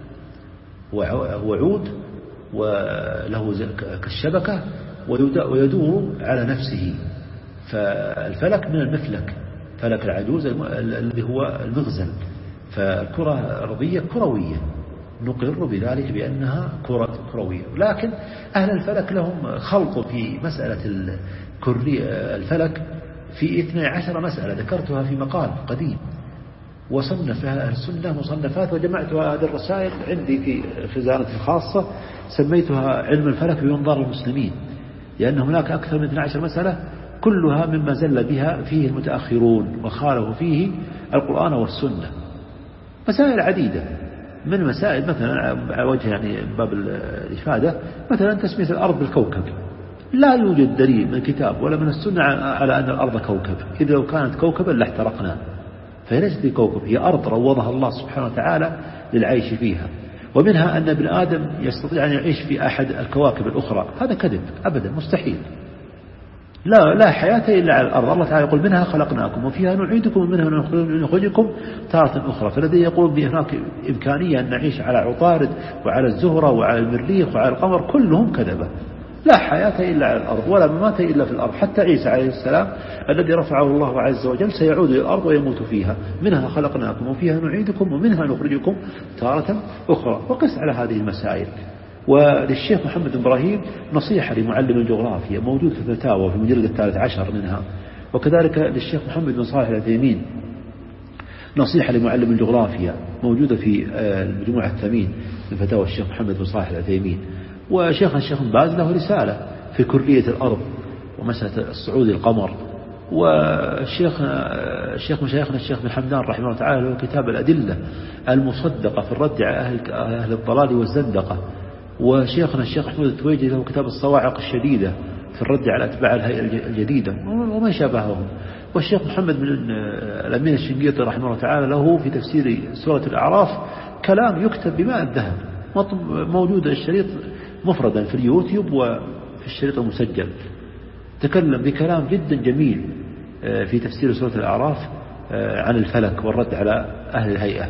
هو عود وله كالشبكة ويدور على نفسه. فالفلك من المفلك، فلك العجوز الذي هو المغزل. فالكرة الأرضية كروية، نقر بذلك بأنها كرة كروية. لكن أهل الفلك لهم خلط في مسألة الفلك في 12 مسألة ذكرتها في مقال قديم، وصنفها أهل السنة مصنفات، وجمعتها هذه الرسائل عندي في خزانة خاصة سميتها علم الفلك بمنظار المسلمين، لأن هناك أكثر من 12 مسألة كلها مما زل بها فيه المتأخرون وخالفوا فيه القرآن والسنة. مسائل عديدة من مسائل، مثلا على وجه يعني باب الإفادة، مثلا تسمية الأرض بالكوكب، لا يوجد دليل من الكتاب ولا من السنة على أن الأرض كوكب، إذا لو كانت كوكبا لاحترقنا، فهي ليست بكوكب، هي أرض روضها الله سبحانه وتعالى للعيش فيها. ومنها أن ابن آدم يستطيع أن يعيش في أحد الكواكب الأخرى، هذا كذب أبدا مستحيل. لا حياة إلا على الأرض. الله تعالى يقول منها خلقناكم وفيها نعيدكم ومنها نخرجكم تارة أخرى. فالذي يقول بهناك إمكانية أن نعيش على عطارد وعلى الزهرة وعلى المريخ وعلى القمر كلهم كذبة. لا حياة إلا على الأرض ولا ممات إلا في الأرض. حتى عيسى عليه السلام الذي رفعه الله عز وجل سيعود إلى الأرض ويموت فيها. منها خلقناكم وفيها نعيدكم ومنها نخرجكم تارة أخرى. وقس على هذه المسائل. وللشيخ محمد إبراهيم نصيحة لمعلم الجغرافيا موجود في الفتاوى في المجلد 13 منها. وكذلك للشيخ محمد بن صالح العثيمين نصيحة لمعلم الجغرافيا موجودة في المجموعة الثمين من فتاوى الشيخ محمد بن صالح العثيمين. وشيخنا الشيخ بن باز له رسالة في كرية الأرض ومسألة الصعود القمر. والشيخ مشايخنا الشيخ بن حمدان رحمه الله تعالى له كتاب الأدلة المصدقة في الرد على أهل الضلال والزندقة. وشيخنا الشيخ محمود التويجي له كتاب الصواعق الشديدة في الرد على أتباع الهيئة الجديدة وما شابههم. والشيخ محمد بن الأمين الشنقيطي رحمه الله تعالى له في تفسير سورة الأعراف كلام يكتب بماء الذهب موجود الشريط مفردا في اليوتيوب وفي الشريط المسجل. تكلم بكلام جدا جميل في تفسير سورة الأعراف عن الفلك والرد على أهل الهيئة.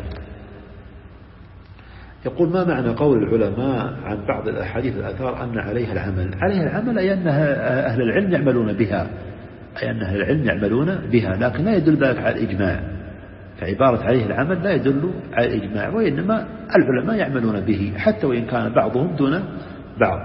يقول ما معنى قول العلماء عن بعض الأحاديث الآثار أن عليها العمل؟ عليها العمل أي أن أهل العلم يعملون بها، أي أن أهل العلم يعملون بها، لكن لا يدل ذلك على الإجماع. فعبارة عليه العمل لا يدل على الإجماع، وإنما العلماء يعملون به حتى وإن كان بعضهم دون بعض.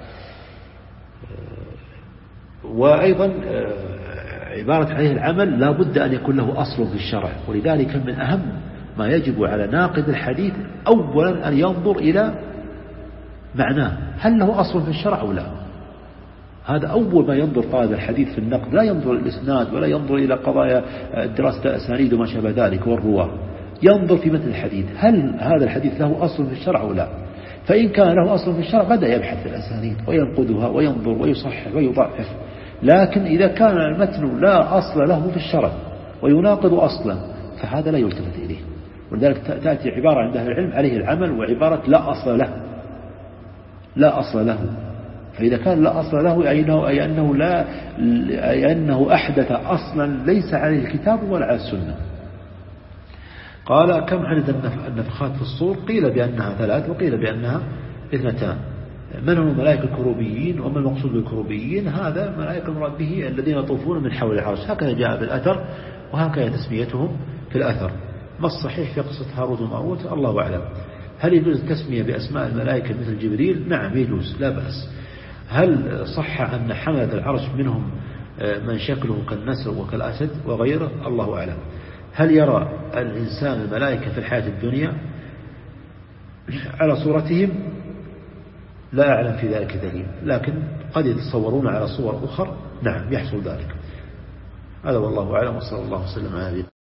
وأيضا عبارة عليه العمل لا بد أن يكون له أصل في الشرع. ولذلك من أهم ما يجب على ناقد الحديث أولا أن ينظر إلى معناه، هل له أصل في الشرع أو لا. هذا أول ما ينظر طالب الحديث في النقد، لا ينظر الإسناد ولا ينظر إلى قضايا دراسة الأسانيد وما شابه ذلك والرواة، ينظر في متن الحديث هل هذا الحديث له أصل في الشرع أو لا. فإن كان له أصل في الشرع بدأ يبحث في الأسانيد وينقدها وينظر ويصحح ويضعف. لكن إذا كان المتن لا أصل له في الشرع ويناقض أصلا فهذا لا يلتفت إليه. ولذلك تأتي عبارة عند أهل العلم عليه العمل وعبارة لا أصل له، لا أصل له. فإذا كان لا أصل له أي أنه أحدث أصلا ليس عليه الكتاب ولا على السنة. قال كم عدد النفخات في الصور؟ قيل بأنها 3 وقيل بأنها 2. من هم الملائكة الكروبيين وما المقصود بالكروبيين؟ هذا ملائكة المراد به الذين يطوفون من حول العرش، هكذا جاء بالأثر وهكذا تسميتهم في الأثر. ما الصحيح في قصة هاروت وماروت؟ الله أعلم. هل يجوز التسمية بأسماء الملائكة مثل جبريل؟ نعم يجوز لا بأس. هل صح أن حملة العرش منهم من شكله كالنسر وكالأسد وغيره؟ الله أعلم. هل يرى الإنسان الملائكة في الحياة الدنيا على صورتهم؟ لا أعلم في ذلك دليل، لكن قد يتصورون على صور أخرى، نعم يحصل ذلك. هذا والله أعلم، وصلى الله وسلم على نبينا.